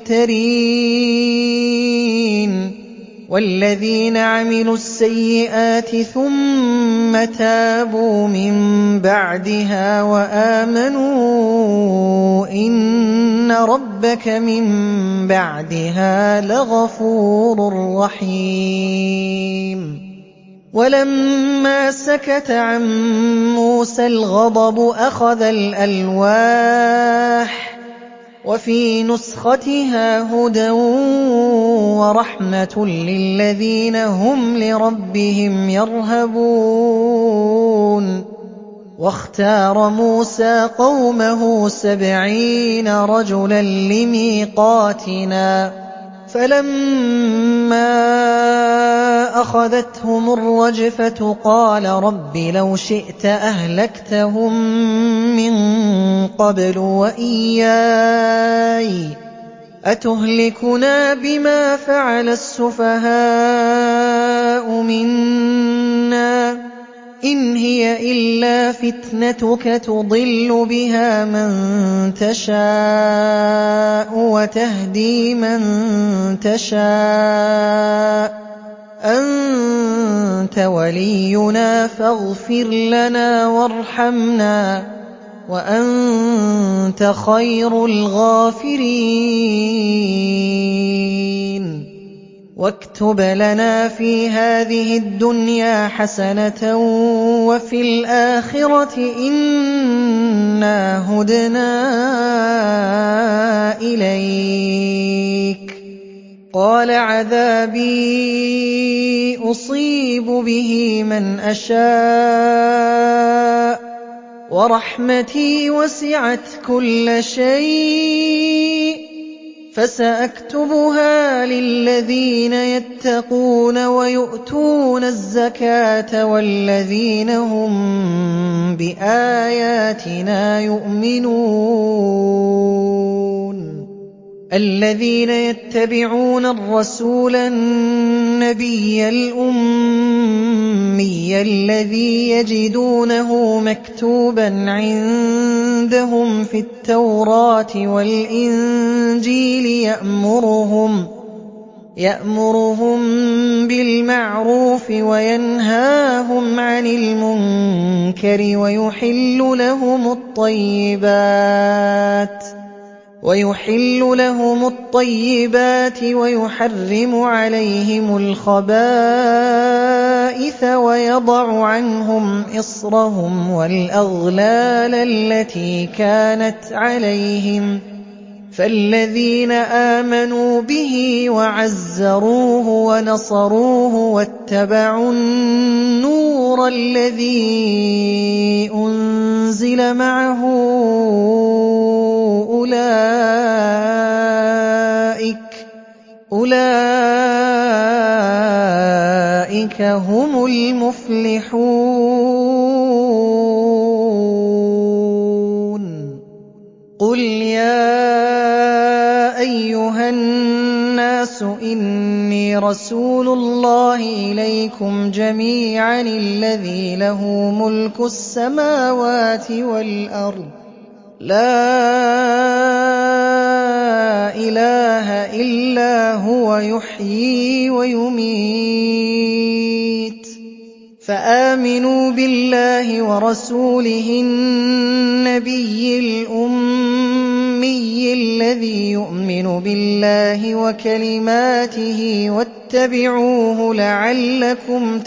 المفترين والذين عملوا السيئات ثم تابوا من بعدها وآمنوا إن ربك من بعدها لغفور رحيم ولما سكت عن موسى الغضب أخذ الألواح وفي نسختها هدى ورحمة للذين هم لربهم يرهبون واختار موسى قومه سبعين رجلا لميقاتنا فَلَمَّا أَخَذَتْهُمُ الرَّجْفَةُ قَالَ رَبِّ لَوْ شِئْتَ أَهْلَكْتَهُم مِّن قَبْلُ وَإِيَّايَ أَتُهْلِكُنَا بِمَا فَعَلَ السُّفَهَاءُ مِنَّا ۖ إِنْ هِيَ إِلَّا فِتْنَتُكَ تُضِلُّ بِهَا مَن تَشَاءُ وَتَهْدِي مَن تَشَاءُ ۖ أَنتَ وَلِيُّنَا فَاغْفِرْ لَنَا وَارْحَمْنَا ۖ وَأَنتَ خَيْرُ الْغَافِرِينَ. وَاكْتُبْ لَنَا فِي هَٰذِهِ الدُّنْيَا حَسَنَةً وَفِي الْآخِرَةِ إِنَّا هُدْنَا إِلَيْكَ ۚ قَالَ عَذَابِي أُصِيبُ بِهِ مَنْ أَشَاءُ ۖ وَرَحْمَتِي وَسِعَتْ كُلَّ شَيْءٍ ۚ فَسَأَكْتُبُهَا لِلَّذِينَ يَتَّقُونَ وَيُؤْتُونَ الزَّكَاةَ وَالَّذِينَ هُم بِآيَاتِنَا يُؤْمِنُونَ الَّذِينَ يَتَّبِعُونَ الرَّسُولَ النَّبِيَّ الْأُمِّيَّ الَّذِي يَجِدُونَهُ مَكْتُوبًا عِندَهُمْ فِي التَّوْرَاةِ وَالْإِنجِيلِ يَأْمُرُهُم يَأْمُرُهُم بِالْمَعْرُوفِ وَيَنْهَاهُمْ عَنِ الْمُنكَرِ وَيُحِلُّ لَهُمُ الطَّيِّبَاتِ وَيُحِلُّ لَهُمُ الطَّيِّبَاتِ وَيُحَرِّمُ عَلَيْهِمُ الْخَبَائِثَ وَيَضَعُ عَنْهُمْ إِصْرَهُمْ وَالْأَغْلَالَ الَّتِي كَانَتْ عَلَيْهِمْ ۚ فَالَّذِينَ آمَنُوا بِهِ وَعَزَّرُوهُ وَنَصَرُوهُ وَاتَّبَعُوا النُّورَ الَّذِي أُنزِلَ مَعَهُ أُولَٰئِكَ هُمُ الْمُفْلِحُونَ. قُلْ يَا أَيُّهَا النَّاسُ إِنِّي رَسُولُ اللَّهِ إِلَيْكُمْ جَمِيعًا الَّذِي لَهُ مُلْكُ السَّمَاوَاتِ وَالْأَرْضِ ۖ لَا إِلَٰهَ إِلَّا هُوَ يُحْيِي وَيُمِيتُ ۖ فَآمِنُوا بِاللَّهِ وَرَسُولِهِ النَّبِيِّ الْأُمِّيِّ الَّذِي يُؤْمِنُ بِاللَّهِ وَكَلِمَاتِهِ وَاتَّبِعُوهُ لَعَلَّكُمْ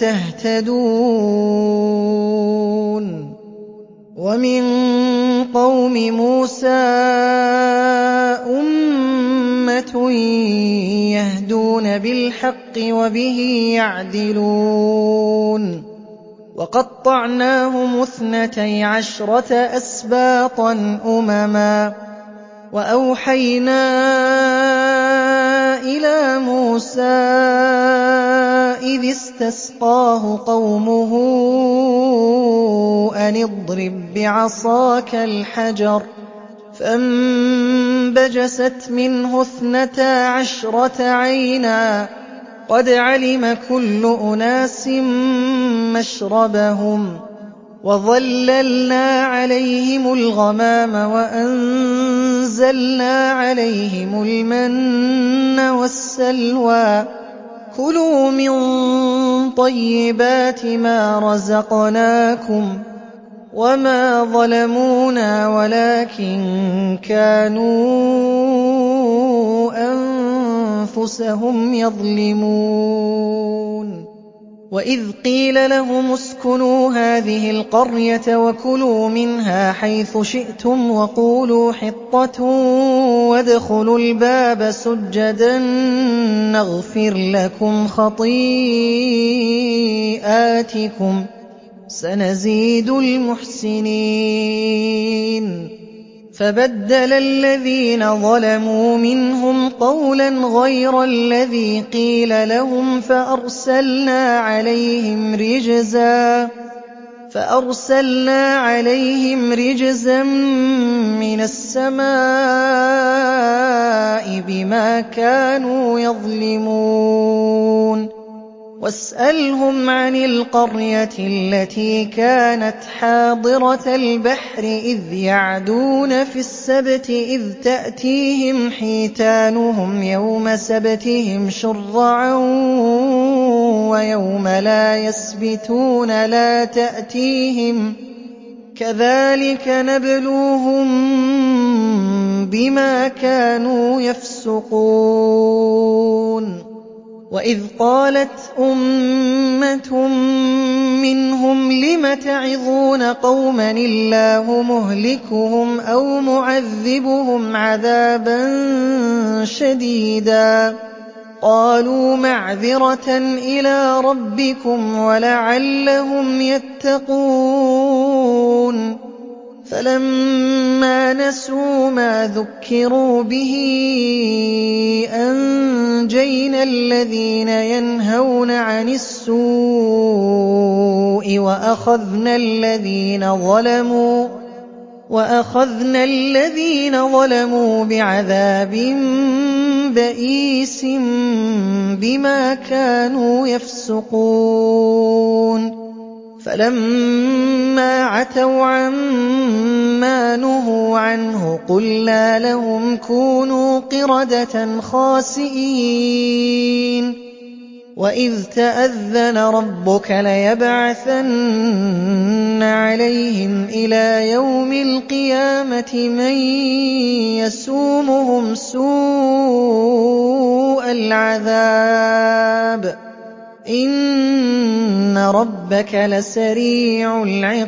تَهْتَدُونَ. وَمِن قَوْمِ مُوسَىٰ أُمَّةٌ يَهْدُونَ بِالْحَقِّ وَبِهِ يَعْدِلُونَ. وَقَطَّعْنَاهُمُ اثْنَتَيْ عَشْرَةَ أَسْبَاطًا أُمَمًا ۚ وَأَوْحَيْنَا إِلَىٰ مُوسَىٰ إِذِ اسْتَسْقَاهُ قَوْمُهُ أَنِ اضْرِب بِّعَصَاكَ الْحَجَرَ ۖ فَانبَجَسَتْ مِنْهُ اثْنَتَا عَشْرَةَ عَيْنًا ۖ قَدْ عَلِمَ كُلُّ أُنَاسٍ مَّشْرَبَهُمْ ۖ وَظَلَّلْنَا عَلَيْهِمُ الْغَمَامَ وَأَنزَلْنَا عَلَيْهِمُ الْمَنَّ وَالسَّلْوَىٰ ۖ كُلُوا مِن طَيِّبَاتِ مَا رَزَقْنَاكُمْ ۚ وَمَا ظَلَمُونَا وَلَٰكِن كَانُوا أَنفُسَهُمْ يَظْلِمُونَ. وَإِذْ قِيلَ لَهُمُ اسْكُنُوا هَٰذِهِ الْقَرْيَةَ وَكُلُوا مِنْهَا حَيْثُ شِئْتُمْ وَقُولُوا حِطَّةٌ وَادْخُلُوا الْبَابَ سُجَّدًا نَّغْفِرْ لَكُمْ خَطِيئَاتِكُمْ ۚ سَنَزِيدُ الْمُحْسِنِينَ. فَبَدَّلَ الَّذِينَ ظَلَمُوا مِنْهُمْ قَوْلًا غَيْرَ الَّذِي قِيلَ لَهُمْ فَأَرْسَلْنَا عَلَيْهِمْ رِجْزًا فَأَرْسَلْنَا عَلَيْهِمْ رِجْزًا مِّنَ السَّمَاءِ بِمَا كَانُوا يَظْلِمُونَ وَاسْأَلْهُمْ عَنِ الْقَرْيَةِ الَّتِي كَانَتْ حَاضِرَةَ الْبَحْرِ إِذْ يَعْدُونَ فِي السَّبْتِ إِذْ تَأْتِيهِمْ حِيتَانُهُمْ يَوْمَ سَبْتِهِمْ شُرَّعًا وَيَوْمَ لَا يَسْبِتُونَ لَا تَأْتِيهِمْ ۚ كَذَٰلِكَ نَبْلُوهُم بِمَا كَانُوا يَفْسُقُونَ وَإِذْ قَالَتْ أُمَّةٌ مِّنْهُمْ لِمَ تَعِظُونَ قَوْمًا اللَّهُ مُهْلِكُهُمْ أَوْ مُعَذِّبُهُمْ عَذَابًا شَدِيدًا قَالُوا مَعْذِرَةً إِلَىٰ رَبِّكُمْ وَلَعَلَّهُمْ يَتَّقُونَ فَلَمَّا نَسُوا مَا ذُكِّرُوا بِهِ أَنجَيْنَا الَّذِينَ يَنْهَوْنَ عَنِ السُّوءِ وَأَخَذْنَا الَّذِينَ ظَلَمُوا وَأَخَذْنَا الَّذِينَ ظَلَمُوا بِعَذَابٍ بَئِيسٍ بِمَا كَانُوا يَفْسُقُونَ فَلَمَّا عَتَوْا عَمَّا نُهُوا عَنْهُ قُلْنَا لَهُمْ كُونُوا قِرَدَةً خَاسِئِينَ وَإِذْ تَأَذَّنَ رَبُّكَ لَيَبْعَثَنَّ عَلَيْهِمْ إِلَىٰ يَوْمِ الْقِيَامَةِ مَن يَسُومُهُمْ سُوءَ الْعَذَابِ إِنَّ رَبَّكَ لَسَرِيعُ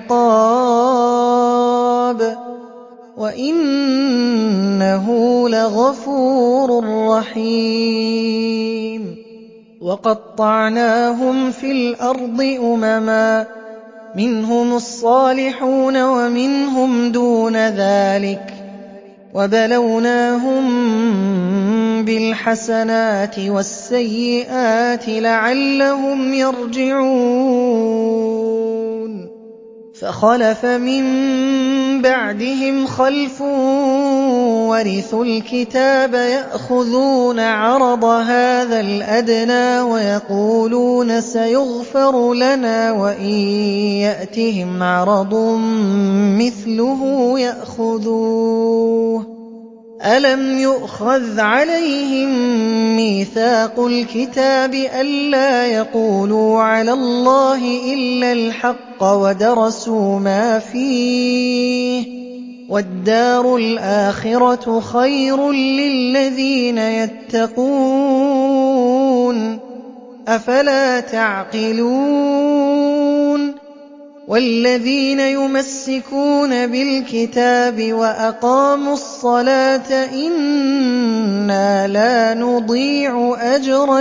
الْعِقَابِ وَإِنَّهُ لَغَفُورٌ رَّحِيمٌ وَقَطَّعْنَاهُمْ فِي الْأَرْضِ أُمَمًا مِّنْهُمُ الصَّالِحُونَ وَمِنْهُمْ دُونَ ذَٰلِكَ وَبَلَوْنَاهُم بِالْحَسَنَاتِ وَالسَّيِّئَاتِ لَعَلَّهُمْ يَرْجِعُونَ فَخَلَفَ مِن بَعْدِهِمْ خَلْفٌ وَرِثُوا الْكِتَابَ يَأْخُذُونَ عَرَضَ هَٰذَا الْأَدْنَىٰ وَيَقُولُونَ سَيُغْفَرُ لَنَا وَإِن يَأْتِهِمْ عَرَضٌ مِّثْلُهُ يَأْخُذُوهُ أَلَمْ يُؤْخَذْ عَلَيْهِم مِّيثَاقُ الْكِتَابِ أَلَّا يَقُولُوا عَلَى اللَّهِ إِلَّا الْحَقَّ وَدَرَسُوا مَا فِيهِ ۗ وَالدَّارُ الْآخِرَةُ خَيْرٌ لِّلَّذِينَ يَتَّقُونَ ۗ أَفَلَا تَعْقِلُونَ وَالَّذِينَ يُمَسِّكُونَ بِالْكِتَابِ وَأَقَامُوا الصَّلَاةَ إِنَّا لَا نُضِيعُ أَجْرَ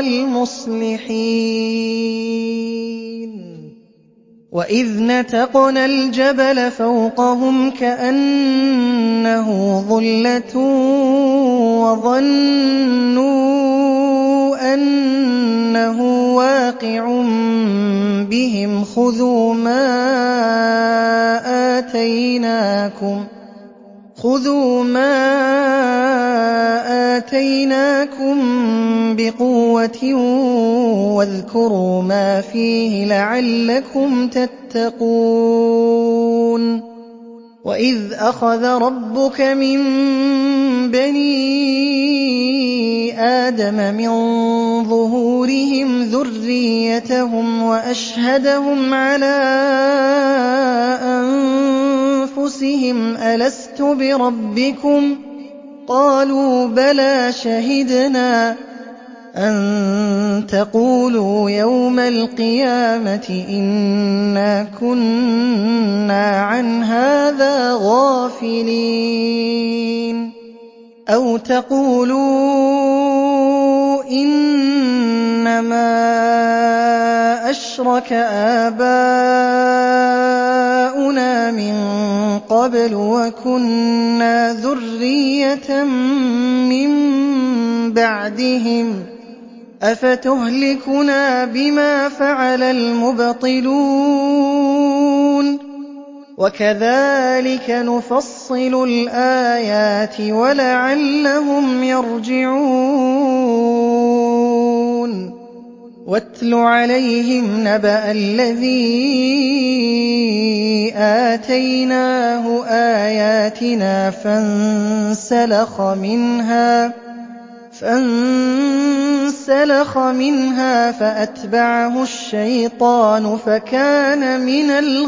الْمُصْلِحِينَ وَإِذْ نَتَقْنَا الْجَبَلَ فَوْقَهُمْ كَأَنَّهُ ظُلَّةٌ وَظَنُّوا أَنَّهُ واقِعٌ بِهِمْ خُذُوا مَا آتَيْنَاكُمْ خُذُوا مَا آتَيْنَاكُمْ بِقُوَّةٍ وَاذْكُرُوا مَا فِيهِ لَعَلَّكُمْ تَتَّقُونَ وَإِذْ أَخَذَ رَبُّكَ مِن بَنِي آدَمَ مِن ظُهُورِهِمْ ذُرِّيَّتَهُمْ وَأَشْهَدَهُمْ عَلَىٰ أَنفُسِهِمْ أَلَسْتُ بِرَبِّكُمْ ۖ قَالُوا بَلَىٰ شَهِدْنَا أَن تَقُولُوا يَوْمَ الْقِيَامَةِ إِنَّا كُنَّا عَنْ هَٰذَا غَافِلِينَ أَوْ تَقُولُوا إِنَّمَا أَشْرَكَ آبَاؤُنَا مِن قَبْلُ وَكُنَّا ذُرِّيَّةً مِّن بَعْدِهِمْ ۖ أَفَتُهْلِكُنَا بِمَا فَعَلَ الْمُبْطِلُونَ وَكَذَٰلِكَ نُفَصِّلُ الْآيَاتِ وَلَعَلَّهُمْ يَرْجِعُونَ وَاتْلُ عَلَيْهِمْ نَبَأَ الَّذِي آتَيْنَاهُ آيَاتِنَا فَانسَلَخَ مِنْهَا فَانسَلَخَ مِنْهَا فَأَتْبَعَهُ الشَّيْطَانُ فَكَانَ مِنَ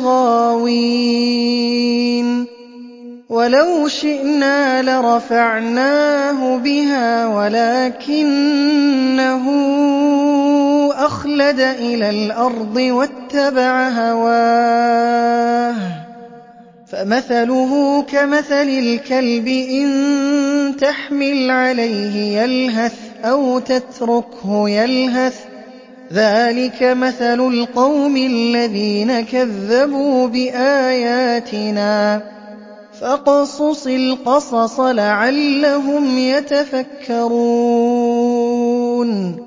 الْغَاوِينَ وَلَوْ شِئْنَا لَرَفَعْنَاهُ بِهَا وَلَٰكِنَّهُ أَخْلَدَ إِلَى الْأَرْضِ وَاتَّبَعَ هَوَاهُ فَمَثَلُهُ كَمَثَلِ الْكَلْبِ إِن تَحْمِلْ عَلَيْهِ يَلْهَثْ أَوْ تَتْرُكْهُ يَلْهَث ۚ ذَٰلِكَ مَثَلُ الْقَوْمِ الَّذِينَ كَذَّبُوا بِآيَاتِنَا ۚ فَاقْصُصِ الْقَصَصَ لَعَلَّهُمْ يَتَفَكَّرُونَ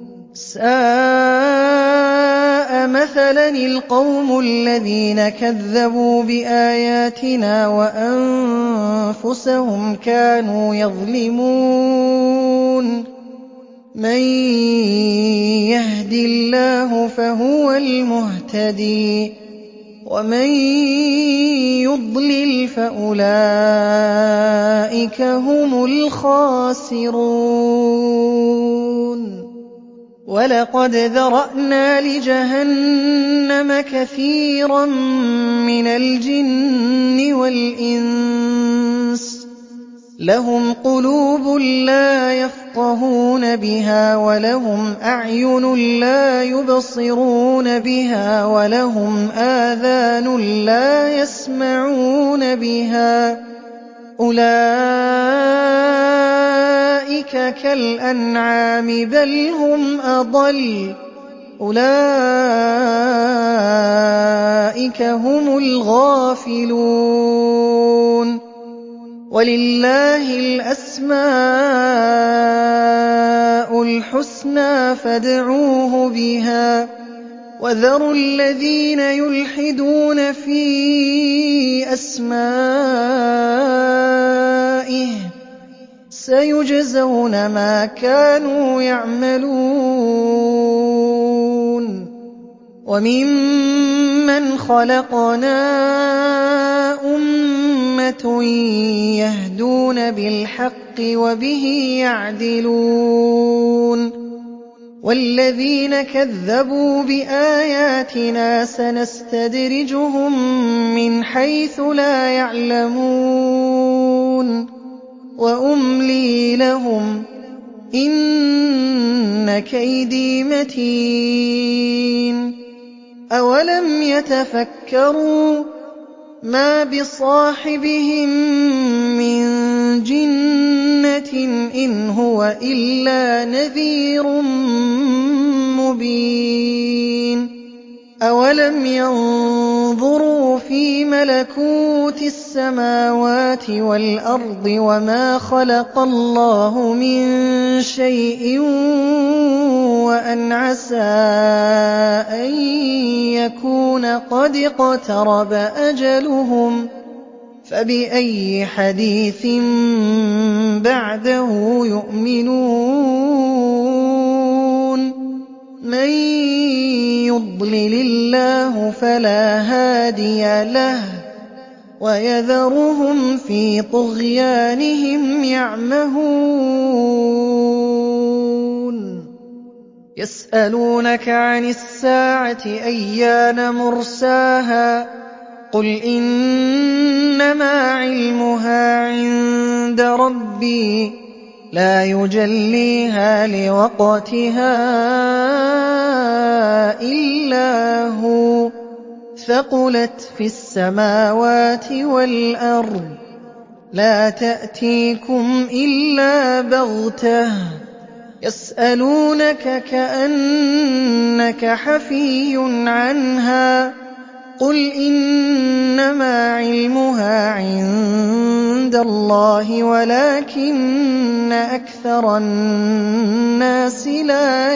سَاءَ مَثَلًا الْقَوْمُ الَّذِينَ كَذَّبُوا بِآيَاتِنَا وَأَنفُسَهُمْ كَانُوا يَظْلِمُونَ مَن يَهْدِ اللَّهُ فَهُوَ الْمُهْتَدِي وَمَن يُضْلِلْ فَأُولَٰئِكَ هُمُ الْخَاسِرُونَ وَلَقَدْ ذَرَأْنَا لِجَهَنَّمَ كَثِيرًا مِّنَ الْجِنِّ وَالْإِنسِ ۖ لَهُمْ قُلُوبٌ لَّا يَفْقَهُونَ بِهَا وَلَهُمْ أَعْيُنٌ لَّا يُبْصِرُونَ بِهَا وَلَهُمْ آذَانٌ لَّا يَسْمَعُونَ بِهَا ۚ أُولَٰئِكَ كَالْأَنْعَامِ بَلْ هُمْ أَضَلُّ ۚ أُولَٰئِكَ هُمُ الْغَافِلُونَ وَلِلَّهِ الْأَسْمَاءُ الْحُسْنَىٰ فَادْعُوهُ بِهَا ۖ وَذَرُوا الَّذِينَ يُلْحِدُونَ فِي أَسْمَائِهِ ۚ سَيُجْزَوْنَ مَا كَانُوا يَعْمَلُونَ وَمِمَّنْ خَلَقْنَا أُمَّةٌ يَهْدُونَ بِالْحَقِّ وَبِهِ يَعْدِلُونَ وَالَّذِينَ كَذَّبُوا بِآيَاتِنَا سَنَسْتَدْرِجُهُم مِّنْ حَيْثُ لَا يَعْلَمُونَ وَأُمْلِي لَهُمْ ۚ إِنَّ كَيْدِي مَتِينٌ أَوَلَمْ يَتَفَكَّرُوا مَا بِصَاحِبِهِم مِّن جِنَّةٍ إِنْ هُوَ إِلَّا نَذِيرٌ مُّبِينٌ أَوَلَمْ يَنظُرُوا فِي مَلَكُوتِ السَّمَاوَاتِ وَالْأَرْضِ وَمَا خَلَقَ اللَّهُ مِن شَيْءٍ وَأَنْ عَسَىٰ أَن يَكُونَ قَدِ اقْتَرَبَ أَجَلُهُمْ ۖ فَبِأَيِّ حَدِيثٍ بَعْدَهُ يُؤْمِنُونَ مَن يُضْلِلِ اللَّهُ فَلَا هَادِيَ لَهُ وَيَذَرُهُمْ فِي طُغْيَانِهِمْ يَعْمَهُونَ يَسْأَلُونَكَ عَنِ السَّاعَةِ أَيَّانَ مُرْسَاهَا ۖ قُلْ إِنَّمَا عِلْمُهَا عِندَ رَبِّي لَا يُجَلِّيهَا لِوَقْتِهَا إِلَّا هُوَ ۚ ثَقُلَتْ فِي السَّمَاوَاتِ وَالْأَرْضِ ۚ لَا تَأْتِيكُمْ إِلَّا بَغْتَةً ۗ يَسْأَلُونَكَ كَأَنَّكَ حَفِيٌّ عَنْهَا ۖ قُلْ إِنَّمَا عِلْمُهَا عِندَ اللَّهِ وَلَٰكِنَّ أَكْثَرَ النَّاسِ لَا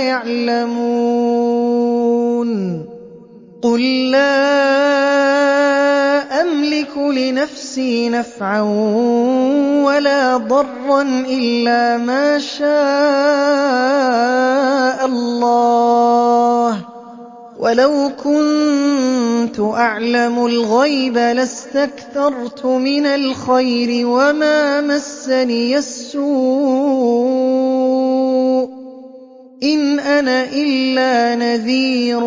يَعْلَمُونَ قُل لَّا أَمْلِكُ لِنَفْسِي نَفْعًا وَلَا ضَرًّا إِلَّا مَا شَاءَ اللَّهُ ۗ وَلَوْ كُنتُ أَعْلَمُ الْغَيْبَ لَاسْتَكْثَرْتُ مِنَ الْخَيْرِ وَمَا مَسَّنِيَ السُّوءُ ۚ إِنْ أَنَا إِلَّا نَذِيرٌ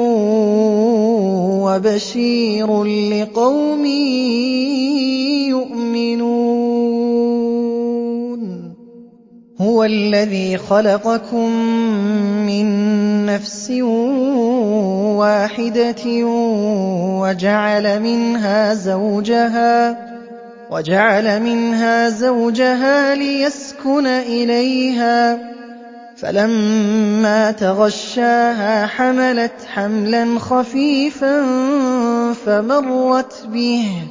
وَبَشِيرٌ لِّقَوْمٍ يُؤْمِنُونَ هُوَ الَّذِي خَلَقَكُم مِّن نَّفْسٍ وَاحِدَةٍ وَجَعَلَ مِنْهَا زَوْجَهَا وَجَعَلَ مِنْهَا زَوْجَهَا لِيَسْكُنَ إِلَيْهَا ۖ فَلَمَّا تَغَشَّاهَا حَمَلَتْ حَمْلًا خَفِيفًا فَمَرَّتْ بِهِ ۖ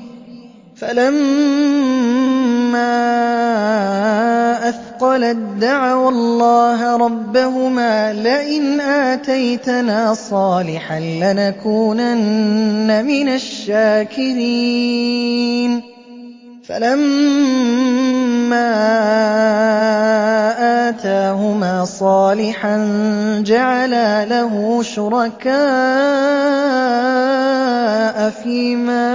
فَلَمَّا أَثْقَلَت دَّعَوَا اللَّهَ رَبَّهُمَا لَئِنْ آتَيْتَنَا صَالِحًا لَّنَكُونَنَّ مِنَ الشَّاكِرِينَ فَلَمَّا آتَاهُمَا صَالِحًا جَعَلَا لَهُ شُرَكَاءَ فِيمَا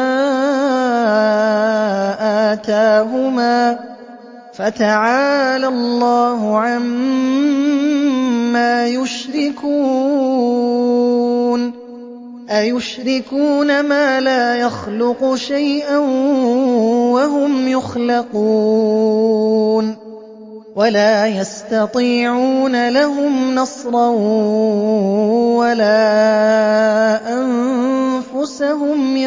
آتَاهُمَا ۚ فَتَعَالَى اللَّهُ عَمَّا يُشْرِكُونَ أَيُشْرِكُونَ مَا لَا يَخْلُقُ شَيْئًا وَهُمْ يُخْلَقُونَ وَلَا يَسْتَطِيعُونَ لَهُمْ نَصْرًا وَلَا أَنفُسَهُمْ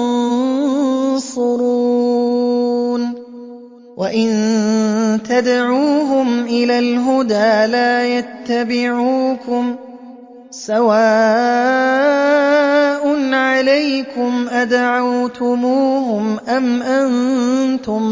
يَنصُرُونَ وَإِن تَدْعُوهُمْ إِلَى الْهُدَىٰ لَا يَتَّبِعُوكُمْ ۚ سَوَاءٌ عَلَيْكُمْ أَدَعَوْتُمُوهُمْ أَمْ أَنتُمْ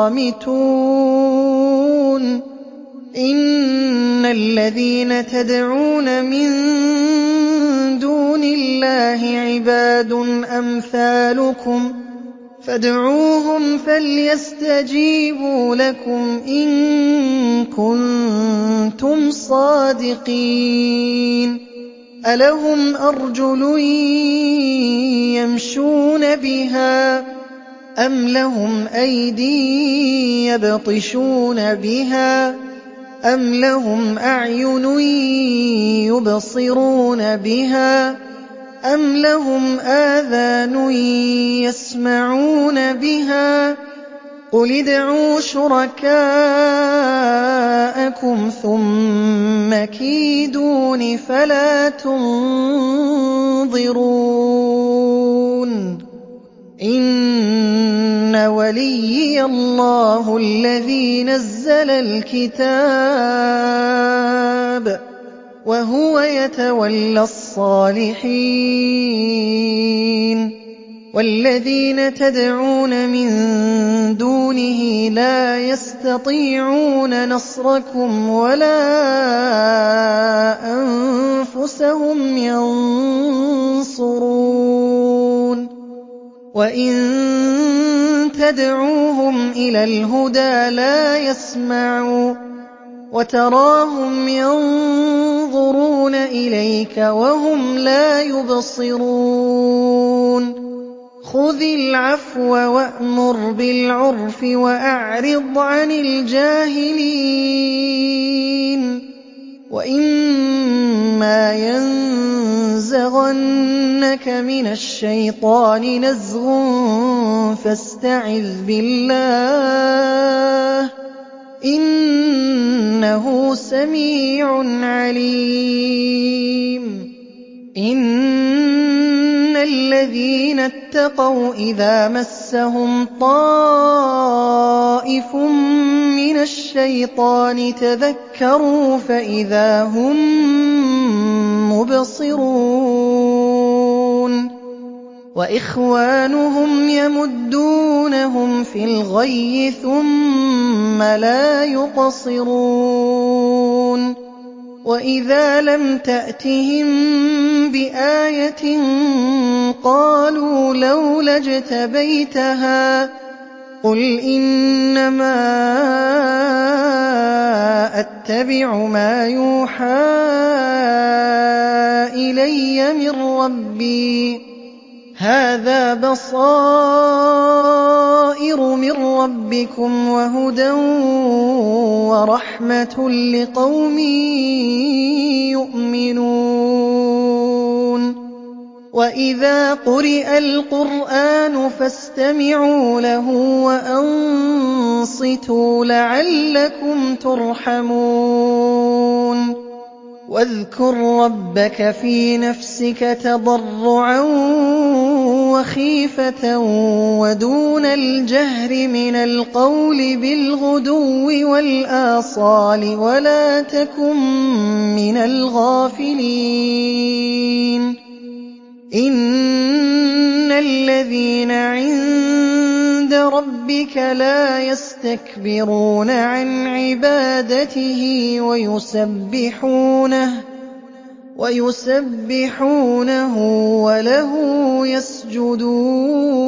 صَامِتُونَ إِنَّ الَّذِينَ تَدْعُونَ مِن دُونِ اللَّهِ عِبَادٌ أَمْثَالُكُمْ ۖ فادعوهم فليستجيبوا لكم إن كنتم صادقين ألهم أرجل يمشون بها أم لهم أيدي يبطشون بها أم لهم أعين يبصرون بها أَمْ لَهُمْ آذَانٌ يَسْمَعُونَ بِهَا ۚ قُلِ ادْعُوا شُرَكَاءَكُمْ ثُمَّ كِيدُونِ فَلَا تُنظِرُونِ إِنَّ وَلِيِّيَ اللَّهُ الَّذِي نَزَّلَ الْكِتَابَ وَهُوَ يَتَوَلَّى الصَّالِحِينَ وَالَّذِينَ تَدْعُونَ مِن دُونِهِ لَا يَسْتَطِيعُونَ نَصْرَكُمْ وَلَا أَنفُسَهُمْ يَنصُرُونَ وَإِن تَدْعُوهُمْ إِلَى الْهُدَىٰ لَا يَسْمَعُوا وَتَرَاهُمْ يَنظُرُونَ إِلَيْكَ وَهُمْ لَا يُبْصِرُونَ خُذِ الْعَفْوَ وَأْمُرْ بِالْعُرْفِ وَأَعْرِضْ عَنِ الْجَاهِلِينَ وَإِمَّا يَنزَغَنَّكَ مِنَ الشَّيْطَانِ نَزْغٌ فَاسْتَعِذْ بِاللَّهِ ۖ إِنَّهُ سَمِيعٌ عَلِيمٌ إِنَّ الَّذِينَ اتَّقَوْا إِذَا مَسَّهُمْ طَائِفٌ مِّنَ الشَّيْطَانِ تَذَكَّرُوا فَإِذَا هُم مُّبْصِرُونَ وَإِخْوَانُهُمْ يَمُدُّونَهُمْ فِي الْغَيِّ ثُمَّ لَا يُقْصِرُونَ وَإِذَا لَمْ تَأْتِهِم بِآيَةٍ قَالُوا لَوْلَا اجْتَبَيْتَهَا قُلْ إِنَّمَا أَتَّبِعُ مَا يُوحَىٰ إِلَيَّ مِن رَّبِّي هَٰذَا بَصَائِرُ مِن رَّبِّكُمْ وَهُدًى وَرَحْمَةٌ لِّقَوْمٍ يُؤْمِنُونَ وَإِذَا قُرِئَ الْقُرْآنُ فَاسْتَمِعُوا لَهُ وَأَنصِتُوا لَعَلَّكُمْ تُرْحَمُونَ وَاذْكُر رَّبَّكَ فِي نَفْسِكَ تَضَرُّعًا وَخِيفَةً وَدُونَ الْجَهْرِ مِنَ الْقَوْلِ بِالْغُدُوِّ وَالْآصَالِ وَلَا تَكُن مِّنَ الْغَافِلِينَ إِنَّ الَّذِينَ عِندَ رَبِّكَ لَا يَسْتَكْبِرُونَ عَنْ عِبَادَتِهِ وَيُسَبِّحُونَهُ وَيُسَبِّحُونَهُ وَلَهُ يَسْجُدُونَ